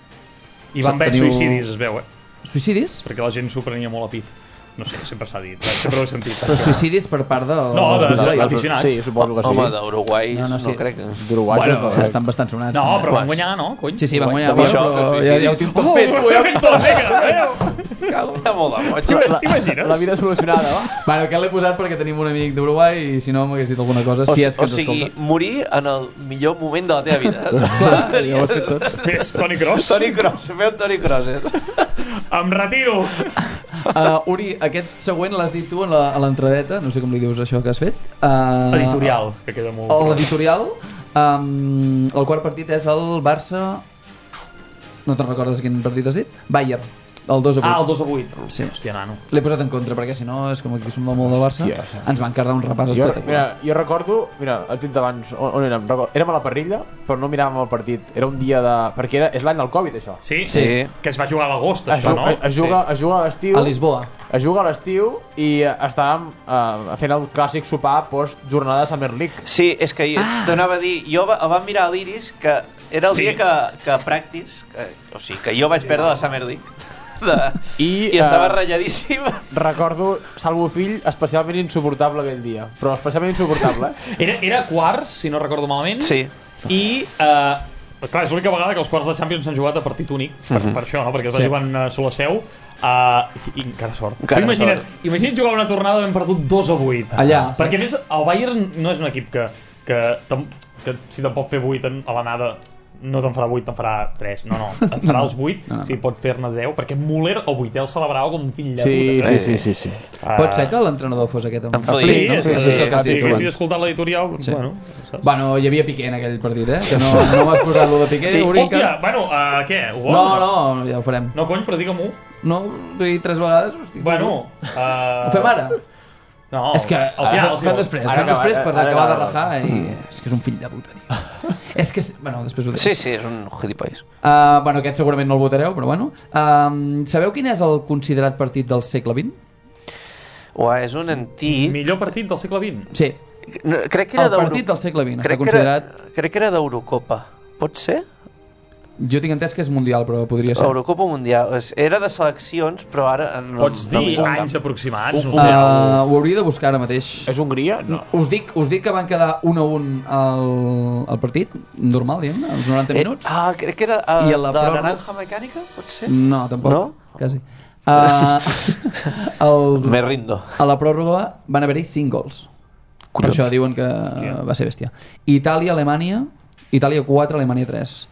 I van haver Teniu- suïcidis, es veu, eh? Suïcidis? Perquè la gent s'ho prenia molt a pit. No sé, sempre s'ha dit. Sempre ho he sentit. Però suïcidis per part de... No, de- dels de- usuaris. aficionats. Sí, suposo que sí. Home, d'Uruguai No, no, no, no, sí. no crec que... D'Uruguai Bueno, bueno, no, Estan bastant sonats. No, però van Bueno. guanyar, no? Cony? Sí, sí, van guanyar, Per però, això, però que ja, suïcidis. ja ho tinc tot fet. ho he fet tot, vinga, adéu. Cago. Molt de boig. T'imagines? La vida solucionada, va? Bueno, aquest l'he posat perquè tenim un amic d'Uruguai i si no m'hagués dit alguna cosa, O, si és que o ens sigui, escolta. morir en el millor moment de la teva vida. Clar, ja ho has fet tot. Més, Toni Kroos. Toni Kroos, feu Toni Kroos. Eh? Em retiro. Uh, Uri, aquest següent l'has dit tu en la- a l'entradeta, no sé com li dius això que has fet. Uh, Editorial, que queda molt... L'editorial, um, el quart partit és el Barça... No te'n recordes quin partit has dit? Bayern. El dos a vuit. Ah, el dos a vuit. Sí. Hòstia, nano. L'he posat en contra, perquè si no és com que som del molt del Barça. Hòstia. Ens van cardar un repàs Jo, espectacular. mira, jo recordo, mira, has dit abans, on, on érem? Recordo, érem a la parrilla, però no miràvem el partit. Era un dia de... Perquè era, és l'any del Covid, això. Sí? Sí. Que es va jugar a l'agost, Es, això, juga, no? es, juga, es juga a l'estiu. A Lisboa. Es juga a l'estiu i estàvem uh, fent el clàssic sopar post-jornada de Summer League. Sí, és que ah. t'anava a dir, jo va, el vam mirar a l'Iris, que era el Sí. dia que, que practice, que, o sigui, que jo vaig perdre la Summer League. De, I, I estava eh, ratlladíssim. Recordo Salvo Fill especialment insuportable aquell dia. Però especialment insuportable, eh? Era, era quarts, si no recordo malament. Sí. I, eh, clar, és l'única vegada que els quarts de Champions s'han jugat a partit únic, per, Mhm. per això, no? Perquè es va Sí. jugant a Soleseu, uh, i encara sort. Encara Tu imagina't, sort. imagina't jugar una tornada ben perdut dos a vuit. Allà, sí. Perquè a més, el Bayern no és un equip que, que, tam- que si te'n pot fer vuit en- a l'anada no te'n farà vuit, te'n farà tres. No, no, et farà els vuit, No, no. si pot fer-ne deu, perquè Müller el vuitè el celebrava com un fill de Sí, puta. sí, sí, sí, sí. Uh, Pot ser que l'entrenador fos aquest home. En Felip, Sí, no? sí, Sí, sí, sí, sí, sí, si sí, haguessis sí. escoltat l'editorial, Sí. bueno, saps? Bueno, hi havia Piqué en aquell partit, eh? Que no, no m'has posat lo de Piqué. Sí, Urica. hòstia, bueno, uh, què? Ho vols? No, no, ja ho farem. No, cony, però digue-m'ho. No, vull dir tres vegades. Hosti, Bueno, uh, Ho fem ara? No, És que al final, ho fem després, ho Ara fem acaba- després per ara acabar de acaba. rajar i... És que és un fill de puta, tio. És que... Bueno, després ho diré. Sí, sí, és un gilipolles. Uh, bueno, aquest segurament no el votareu, però bueno. Uh, sabeu quin és el considerat partit del segle vint? Uà, és un antic... millor partit del segle vint. Sí, No, crec que era el d'Euro- partit del segle vint està crec que considerat... era, crec que era d'Eurocopa. Pot ser? Jo tinc entès que és mundial, però podria ser. Eurocopa Mundial. És- Era de seleccions, però ara... No, Pots dir no, anys aproximats? No Uh, sé. ho hauria de buscar ara mateix. És Hongria? No. Us dic, us dic que van quedar un a un al, al partit, normal, diguem, als noranta minuts. Eh, ah, crec que era uh, I de a la la pròrroga- naranja mecànica, pot ser? No, tampoc. No? Quasi. Uh, el, Me rindo. a la pròrroga van haver-hi cinc gols. Per això diuen que Hòstia. va ser bèstia. Itàlia, Alemanya, Itàlia quatre, Alemanya tres.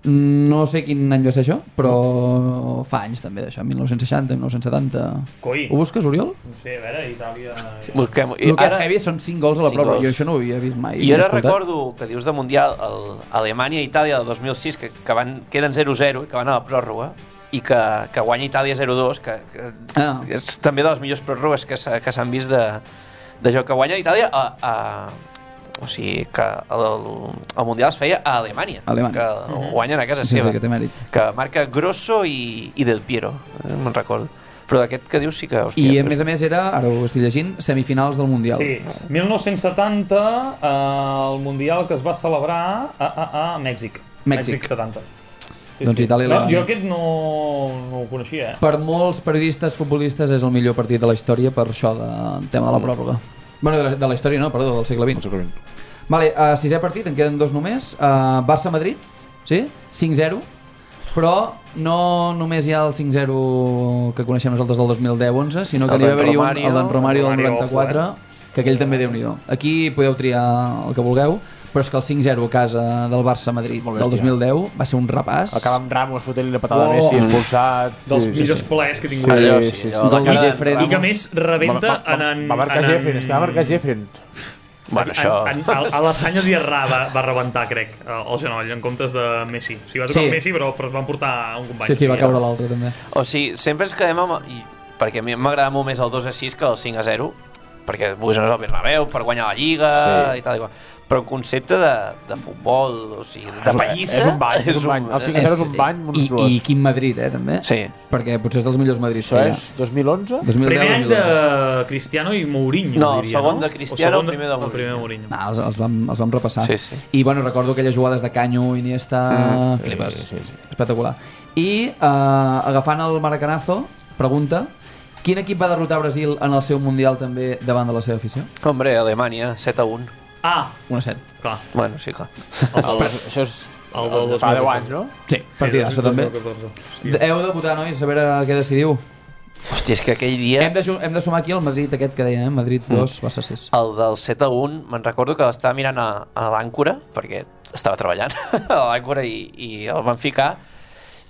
No sé quin any va ser això, però fa anys també d'això, dinou seixanta, dinou setanta... Coi. Ho busques, Oriol? No sé, a veure, Itàlia... Busquem. El que és heavy són cinc gols a la cinc pròrroga. gols. Jo això no ho havia vist mai. I ara escoltat. recordo que dius de Mundial, el Alemanya i Itàlia del dos mil sis, que, que van, queden zero zero i que van a la pròrroga, i que, que guanya Itàlia zero dos, que, que Ah. és també de les millors pròrrogues que s'ha- que s'han vist de, de joc. Que guanya Itàlia a, a, o sigui, que el, el Mundial es feia a Alemanya, Alemanya. que uh-huh. guanyen a casa Sí, seva. sí, que té mèrit. Que marca Grosso i, i Del Piero, eh, me'n recordo. Però d'aquest que dius sí que... Hòstia, I a més a més era, ara ho estic llegint, semifinals del Mundial. Sí, dinou setanta, eh, el Mundial que es va celebrar a, a, a Mèxic. Mèxic. setanta. Sí, Doncs Itàlia i no, Alemanya. jo aquest no, no ho coneixia, eh? Per molts periodistes futbolistes és el millor partit de la història per això del tema de la pròrroga. Bueno, de la, de la història no, perdó, del segle vint. Vale, uh, sisè partit, en queden dos només. Uh, Barça-Madrid, sí? cinc zero. Però no només hi ha el cinc zero que coneixem nosaltres del dos mil deu onze, sinó que El n'hi va d'en haver un, Romario. el d'en Romario del Romario, noranta-quatre, que aquell també déu-n'hi-do. Aquí podeu triar el que vulgueu, però és que el cinc zero a casa del Barça-Madrid Molt del bèstia. dos mil deu va ser un repàs. Acaba amb Ramos fotent-li la patada Oh. a Messi, expulsat... Dels Sí, sí, millors sí. plaers que he tingut. Allò, Sí, sí, sí, allò sí. de Del cada Jeffrey. I que a Ramos. més rebenta Va, va, en... en va marcar en, Jeffrey, és que va marcar Jeffrey. Bueno, això... En, en, a la Sanya Diarra va, va rebentar, crec, el genoll, en comptes de Messi. O sigui, va tocar Sí. el Messi, però, però es van portar un company. Sí, sí, va caure l'altre també. O sigui, sempre ens quedem amb... I, perquè a mi m'agrada molt més el dos a sis que el cinc a zero, perquè vull no és el Bernabéu, per guanyar la Lliga Sí. i tal i qual. Però el concepte de, de futbol, o sigui, de pallissa... És un bany, és un bany. El cinc a zero és un bany I, monstruós. I quin Madrid, eh, també? Sí. Perquè potser és dels millors Madrid. Això és dos mil onze? dos mil deu, Primer any dos mil deu. de Cristiano i Mourinho, No, el diria, segon no? de Cristiano, O segon primer de el primer de Mourinho. Mourinho. Ah, els, els, vam, els vam repassar. Sí, sí. I bueno, recordo aquelles jugades de Canyo, Iniesta, Sí, flipes. sí, sí. Espectacular. I uh, agafant el Maracanazo, pregunta, quin equip va derrotar Brasil en el seu Mundial també davant de la seva afició? Hombre, Alemanya, set a un. Ah, un a set. clar. Bueno, sí, clar. El, això és... El del dos fa mil deu catorze. anys, no? Sí, partidasso també. dos mil catorze. Hòstia. Heu de votar, nois, a veure què decidiu. Hòstia, és que aquell dia... Hem de, ju- hem de sumar aquí el Madrid aquest que deia, eh? Madrid dos, Barça sis. El del set a un, me'n recordo que l'estava mirant a, a l'àncora, perquè estava treballant a l'àncora i, i el van ficar,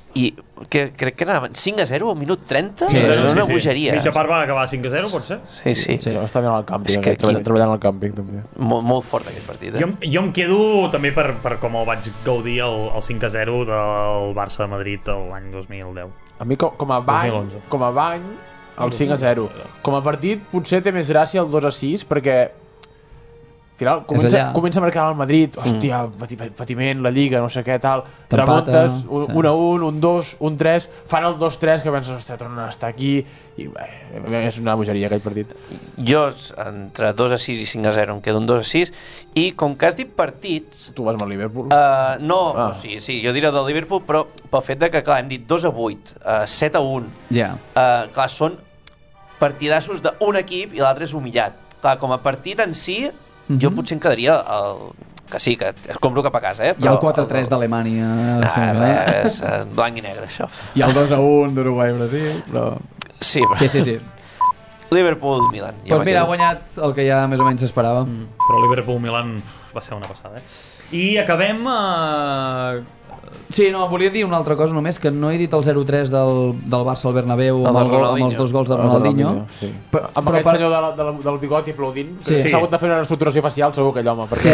i que, crec que anaven cinc a zero al minut trenta, Sí, era una sí, sí. bogeria. Mitja part va acabar cinc a zero, pot ser? Sí, sí, Sí. Jo estava al càmping, És que treballant, aquí- treballant al càmping també. molt, molt fort aquest partit. Eh? Jo, jo em quedo també per, per com el vaig gaudir el, el cinc a zero del Barça-Madrid l'any dos mil deu. A mi com, com a bany, dos mil onze. com a bany, el cinc a zero. Com a partit potser té més gràcia el dos a sis perquè al final comença, allà. comença a marcar el Madrid, hòstia, pati, patiment, la Lliga, no sé què, tal, T'empata, remuntes, un, sí. un a un, un dos, un tres, fan el dos tres que penses, hòstia, tornen a estar aquí i bé, és una bogeria aquell partit. Jo, entre dos a sis i cinc a zero, em quedo un dos a sis, i com que has dit partits, Tu vas amb el Liverpool? Uh, no, Ah. ah. sí, sí, jo diré del Liverpool, però pel fet de que, clar, hem dit dos a vuit, uh, set a un, Ja. uh, clar, són partidassos d'un equip i l'altre és humillat. Clar, com a partit en si, Mhm. jo potser em quedaria el... que sí, que es compro cap a casa, eh? Hi ha el quatre a tres d'Alemanya, Ah, sí, eh? és, és blanc i negre, això. hi ha el dos a un d'Uruguai-Brasil, però... Sí, però... Sí, sí, sí. Liverpool-Milan. Doncs pues mira, ha guanyat el que ja més o menys s'esperava. Mm. Però Liverpool-Milan va ser una passada, eh? I acabem... Eh... Sí, no, volia dir una altra cosa només, que no he dit el zero tres del, del Barça al Bernabéu El amb, del el gol, amb Ronaldinho. els dos gols de El Ronaldinho. sí. Però, Amb però aquest per- senyor de la, de la, del bigoti aplaudint, Sí. sí. s'ha hagut de fer una reestructuració facial segur aquell home, perquè...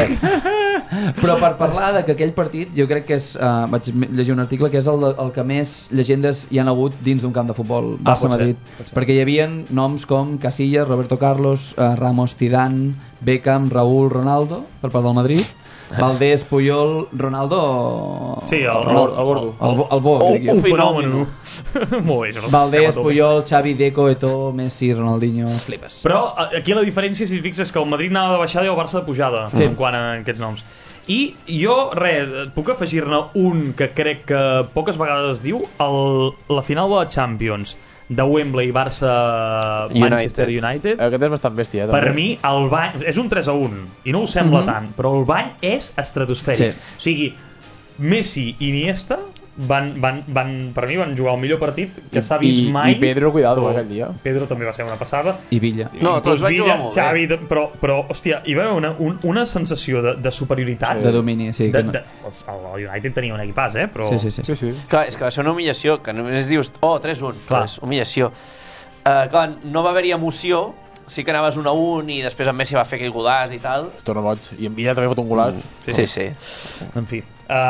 Però per parlar de que aquell partit, jo crec que és... Uh, vaig llegir un article que és el, de, el que més llegendes hi han hagut dins d'un camp de futbol, Ah, pot ser, Barça-Madrid. pot ser. Perquè hi havia noms com Casillas, Roberto Carlos, uh, Ramos, Zidane, Beckham, Raúl, Ronaldo, per part del Madrid, Valdés, Puyol, Ronaldo... Sí, el, el, Ronaldo, el gordo. El, bo- el bo, Oh, crec jo. Un fenomen. fenomen. Molt bé, això. Valdés, Estem a tope. Puyol, Xavi, Deco, Eto'o, Messi, Ronaldinho... Flipes. Però eh, aquí la diferència, si et fixes, que el Madrid anava de baixada i el Barça de pujada, Sí. en quant a aquests noms. I jo, res, puc afegir-ne un que crec que poques vegades es diu, el, la final de la Champions de Wembley, Barça-Manchester United. Aquest és bastant bèstia, eh? Per també. mi, el bany... És un tres a un, i no ho sembla Mhm. tant, però el bany és estratosfèric. Sí. O sigui, Messi i Iniesta van, van, van, per mi van jugar el millor partit que s'ha vist I, mai. I Pedro, cuidado, Però aquell dia. Pedro també va ser una passada. I Villa. No, Inclús tots van jugar Villa, molt bé. Xavi, de- però, però, hòstia, hi va haver una, un, una sensació de, de superioritat. De domini, sí. De, Que no... de, el United tenia un equipàs, eh? Però... Sí, sí, sí. Sí, sí. Clar, és que va ser una humiliació, que només dius, oh, tres a un, Clar. és humiliació. Uh, clar, no va haver-hi emoció, sí que anaves un a un i després en Messi va fer aquell golaç i tal. Es torna boig. I en Villa també fot un golaç. Sí, sí. sí. En fi.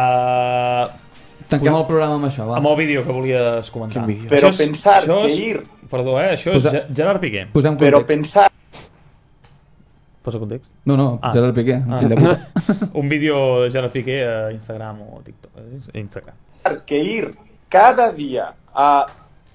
Uh, Tanquem el programa amb això, va. amb el vídeo que volies comentar. Quin vídeo? Pero Això és- pensar això que és- ir, Perdó, eh? Això és Posa- Ge- Gerard Piqué. Posem pero context. pensar Posa context. No, no, Ah. Gerard Piqué, Ah. fill de puta. Un vídeo de Gerard Piqué a Instagram o TikTok. eh? Instagram. que ir cada día a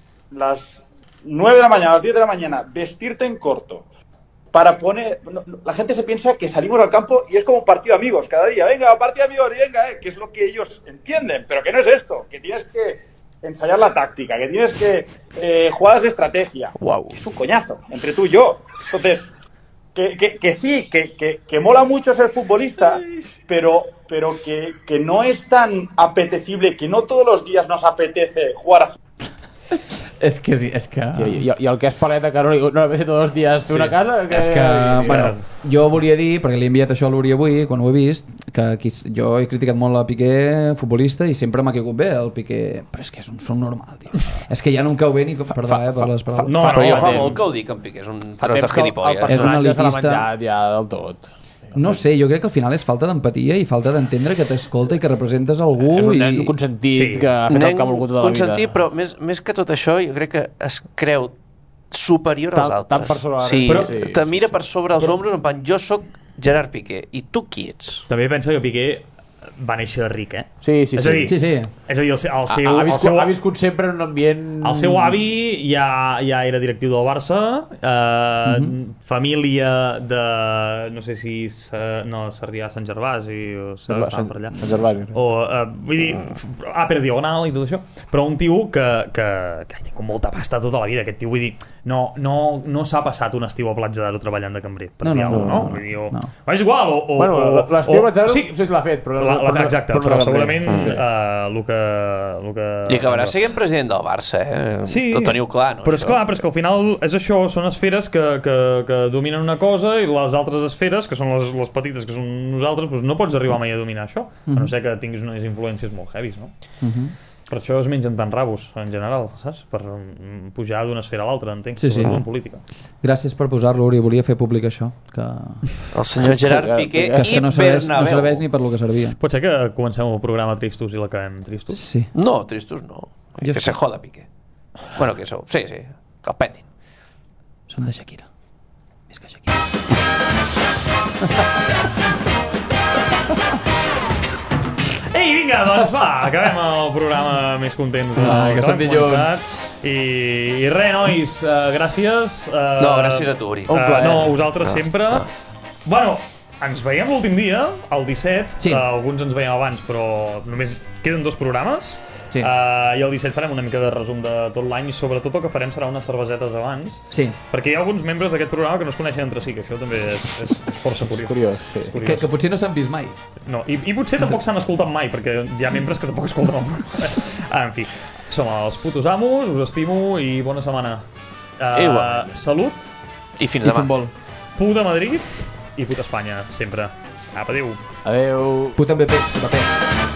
las nueve de la mañana, a las diez de la mañana, vestirte en corto, para poner... no, no, la gente se piensa que salimos al campo y es como un partido de amigos cada día. Venga, partido de amigos, y venga, eh, que es lo que ellos entienden, pero que no es esto, que tienes que ensayar la táctica, que tienes que eh, jugadas de estrategia. Guau. Es un coñazo, entre tú y yo. Entonces, que, que, que sí, que, que, que mola mucho ser futbolista, pero, pero que, que no es tan apetecible, que no todos los días nos apetece jugar a fútbol. És que sí, és que... I, i, I el que és paleta, que no, no ve tots els dies sí. una casa... Que... És que, bueno, jo volia dir, perquè li he enviat això a l'Uri avui, quan ho he vist, que aquí, jo he criticat molt a Piqué, futbolista, i sempre m'ha caigut bé el Piqué, però és que és un som normal, tio. És que ja no em cau bé ni... Perdó, fa- eh, per fa- les paraules. No, Però no, jo fa temps. molt que ho dic, en Piqué, és un Fa tros de temps que el, el gilipolles. És un personatge se l'ha elitista. menjat ja del tot. No sé, jo crec que al final és falta d'empatia i falta d'entendre que t'escolta i que representes algú És un i... nen consentit Sí. que ha fet el que ha volgut tota la vida. consentit, però més, més que tot això, jo crec que es creu superior als Tant- altres. tant per sobre la sí, resta, però sí, te sí, mira sí. per sobre els ombres, en plan, jo sóc Gerard Piqué, i tu qui ets? També pensa que Piqué va néixer ric, eh? Sí, sí, És sí. a dir, Sí, sí. és a dir, el, seu, el, seu, ha, ha, el, viscut, seu, ha viscut sempre en un ambient... el seu avi ja, ja era directiu del Barça, eh, Mhm. família de... no sé si... Sa, no, Sarrià Sant Gervasi o Sant, estava per allà. Sant Gervasi. O, eh, vull dir, a per diagonal i tot això, però un tio que, que, que ha tingut molta pasta tota la vida, aquest tio, vull dir, no, no, no s'ha passat un estiu a Platja d'Aro treballant de cambrer, per No, dir no, alguna no, cosa, no? no, Vull dir, o, no. o és igual, o... o Bueno, o- l'estiu o- a Platja d'Aro sí, no sé si l'ha fet, però... la, la, però- exacte, però no però de cambrer. segurament Sí. eh, el que... El que I acabarà sent president del Barça, eh? Sí, Ho teniu clar, no? però és això? clar, però és que al final és això, són esferes que, que, que dominen una cosa i les altres esferes, que són les, les petites, que són nosaltres, doncs no pots arribar mai a dominar això, a no ser que tinguis unes influències molt heavies, no? Per això es mengen tant rabos, en general, saps? Per mm, pujar d'una esfera a l'altra, entenc, Sí, sí. sobretot en política. Gràcies per posar-lo, Uri. Volia fer públic això. Que... El senyor Gerard Piqué és que i no serveix, no Bernabéu. serveix ni per lo que servia. Pot ser que comencem el programa tristos i l'acabem tristos? Sí. No, tristos no. Jo Que sí. se joda Piqué. Bueno, que sou. Sí, sí. Que el petin. Són de Shakira. És que Shakira. Ei, vinga, doncs va, acabem el programa més contents de Ah, que que som hem dilluns. començat. I, I res, nois, uh, gràcies. Uh, No, gràcies a tu, Uri. Un plaer. no, a vosaltres Ah. sempre. Bueno, ens veiem l'últim dia, el disset. Sí. Uh, alguns ens veiem abans, però només queden dos programes. Sí. Uh, I el disset farem una mica de resum de tot l'any i sobretot el que farem serà unes cervesetes abans. Sí. Perquè hi ha alguns membres d'aquest programa que no es coneixen entre si, que això també és, és, és força curiós. Curiós, sí. És curiós. Que, que potser no s'han vist mai. No, i, i potser tampoc s'han escoltat mai, perquè hi ha membres que tampoc escolten el programa. En fi, som els putos amos, us estimo i bona setmana. Uh, Igual. Salut, I fins I demà. futbol. puta Madrid i puta Espanya, sempre. Apa, adéu. Adéu. Puta M V P. Paper.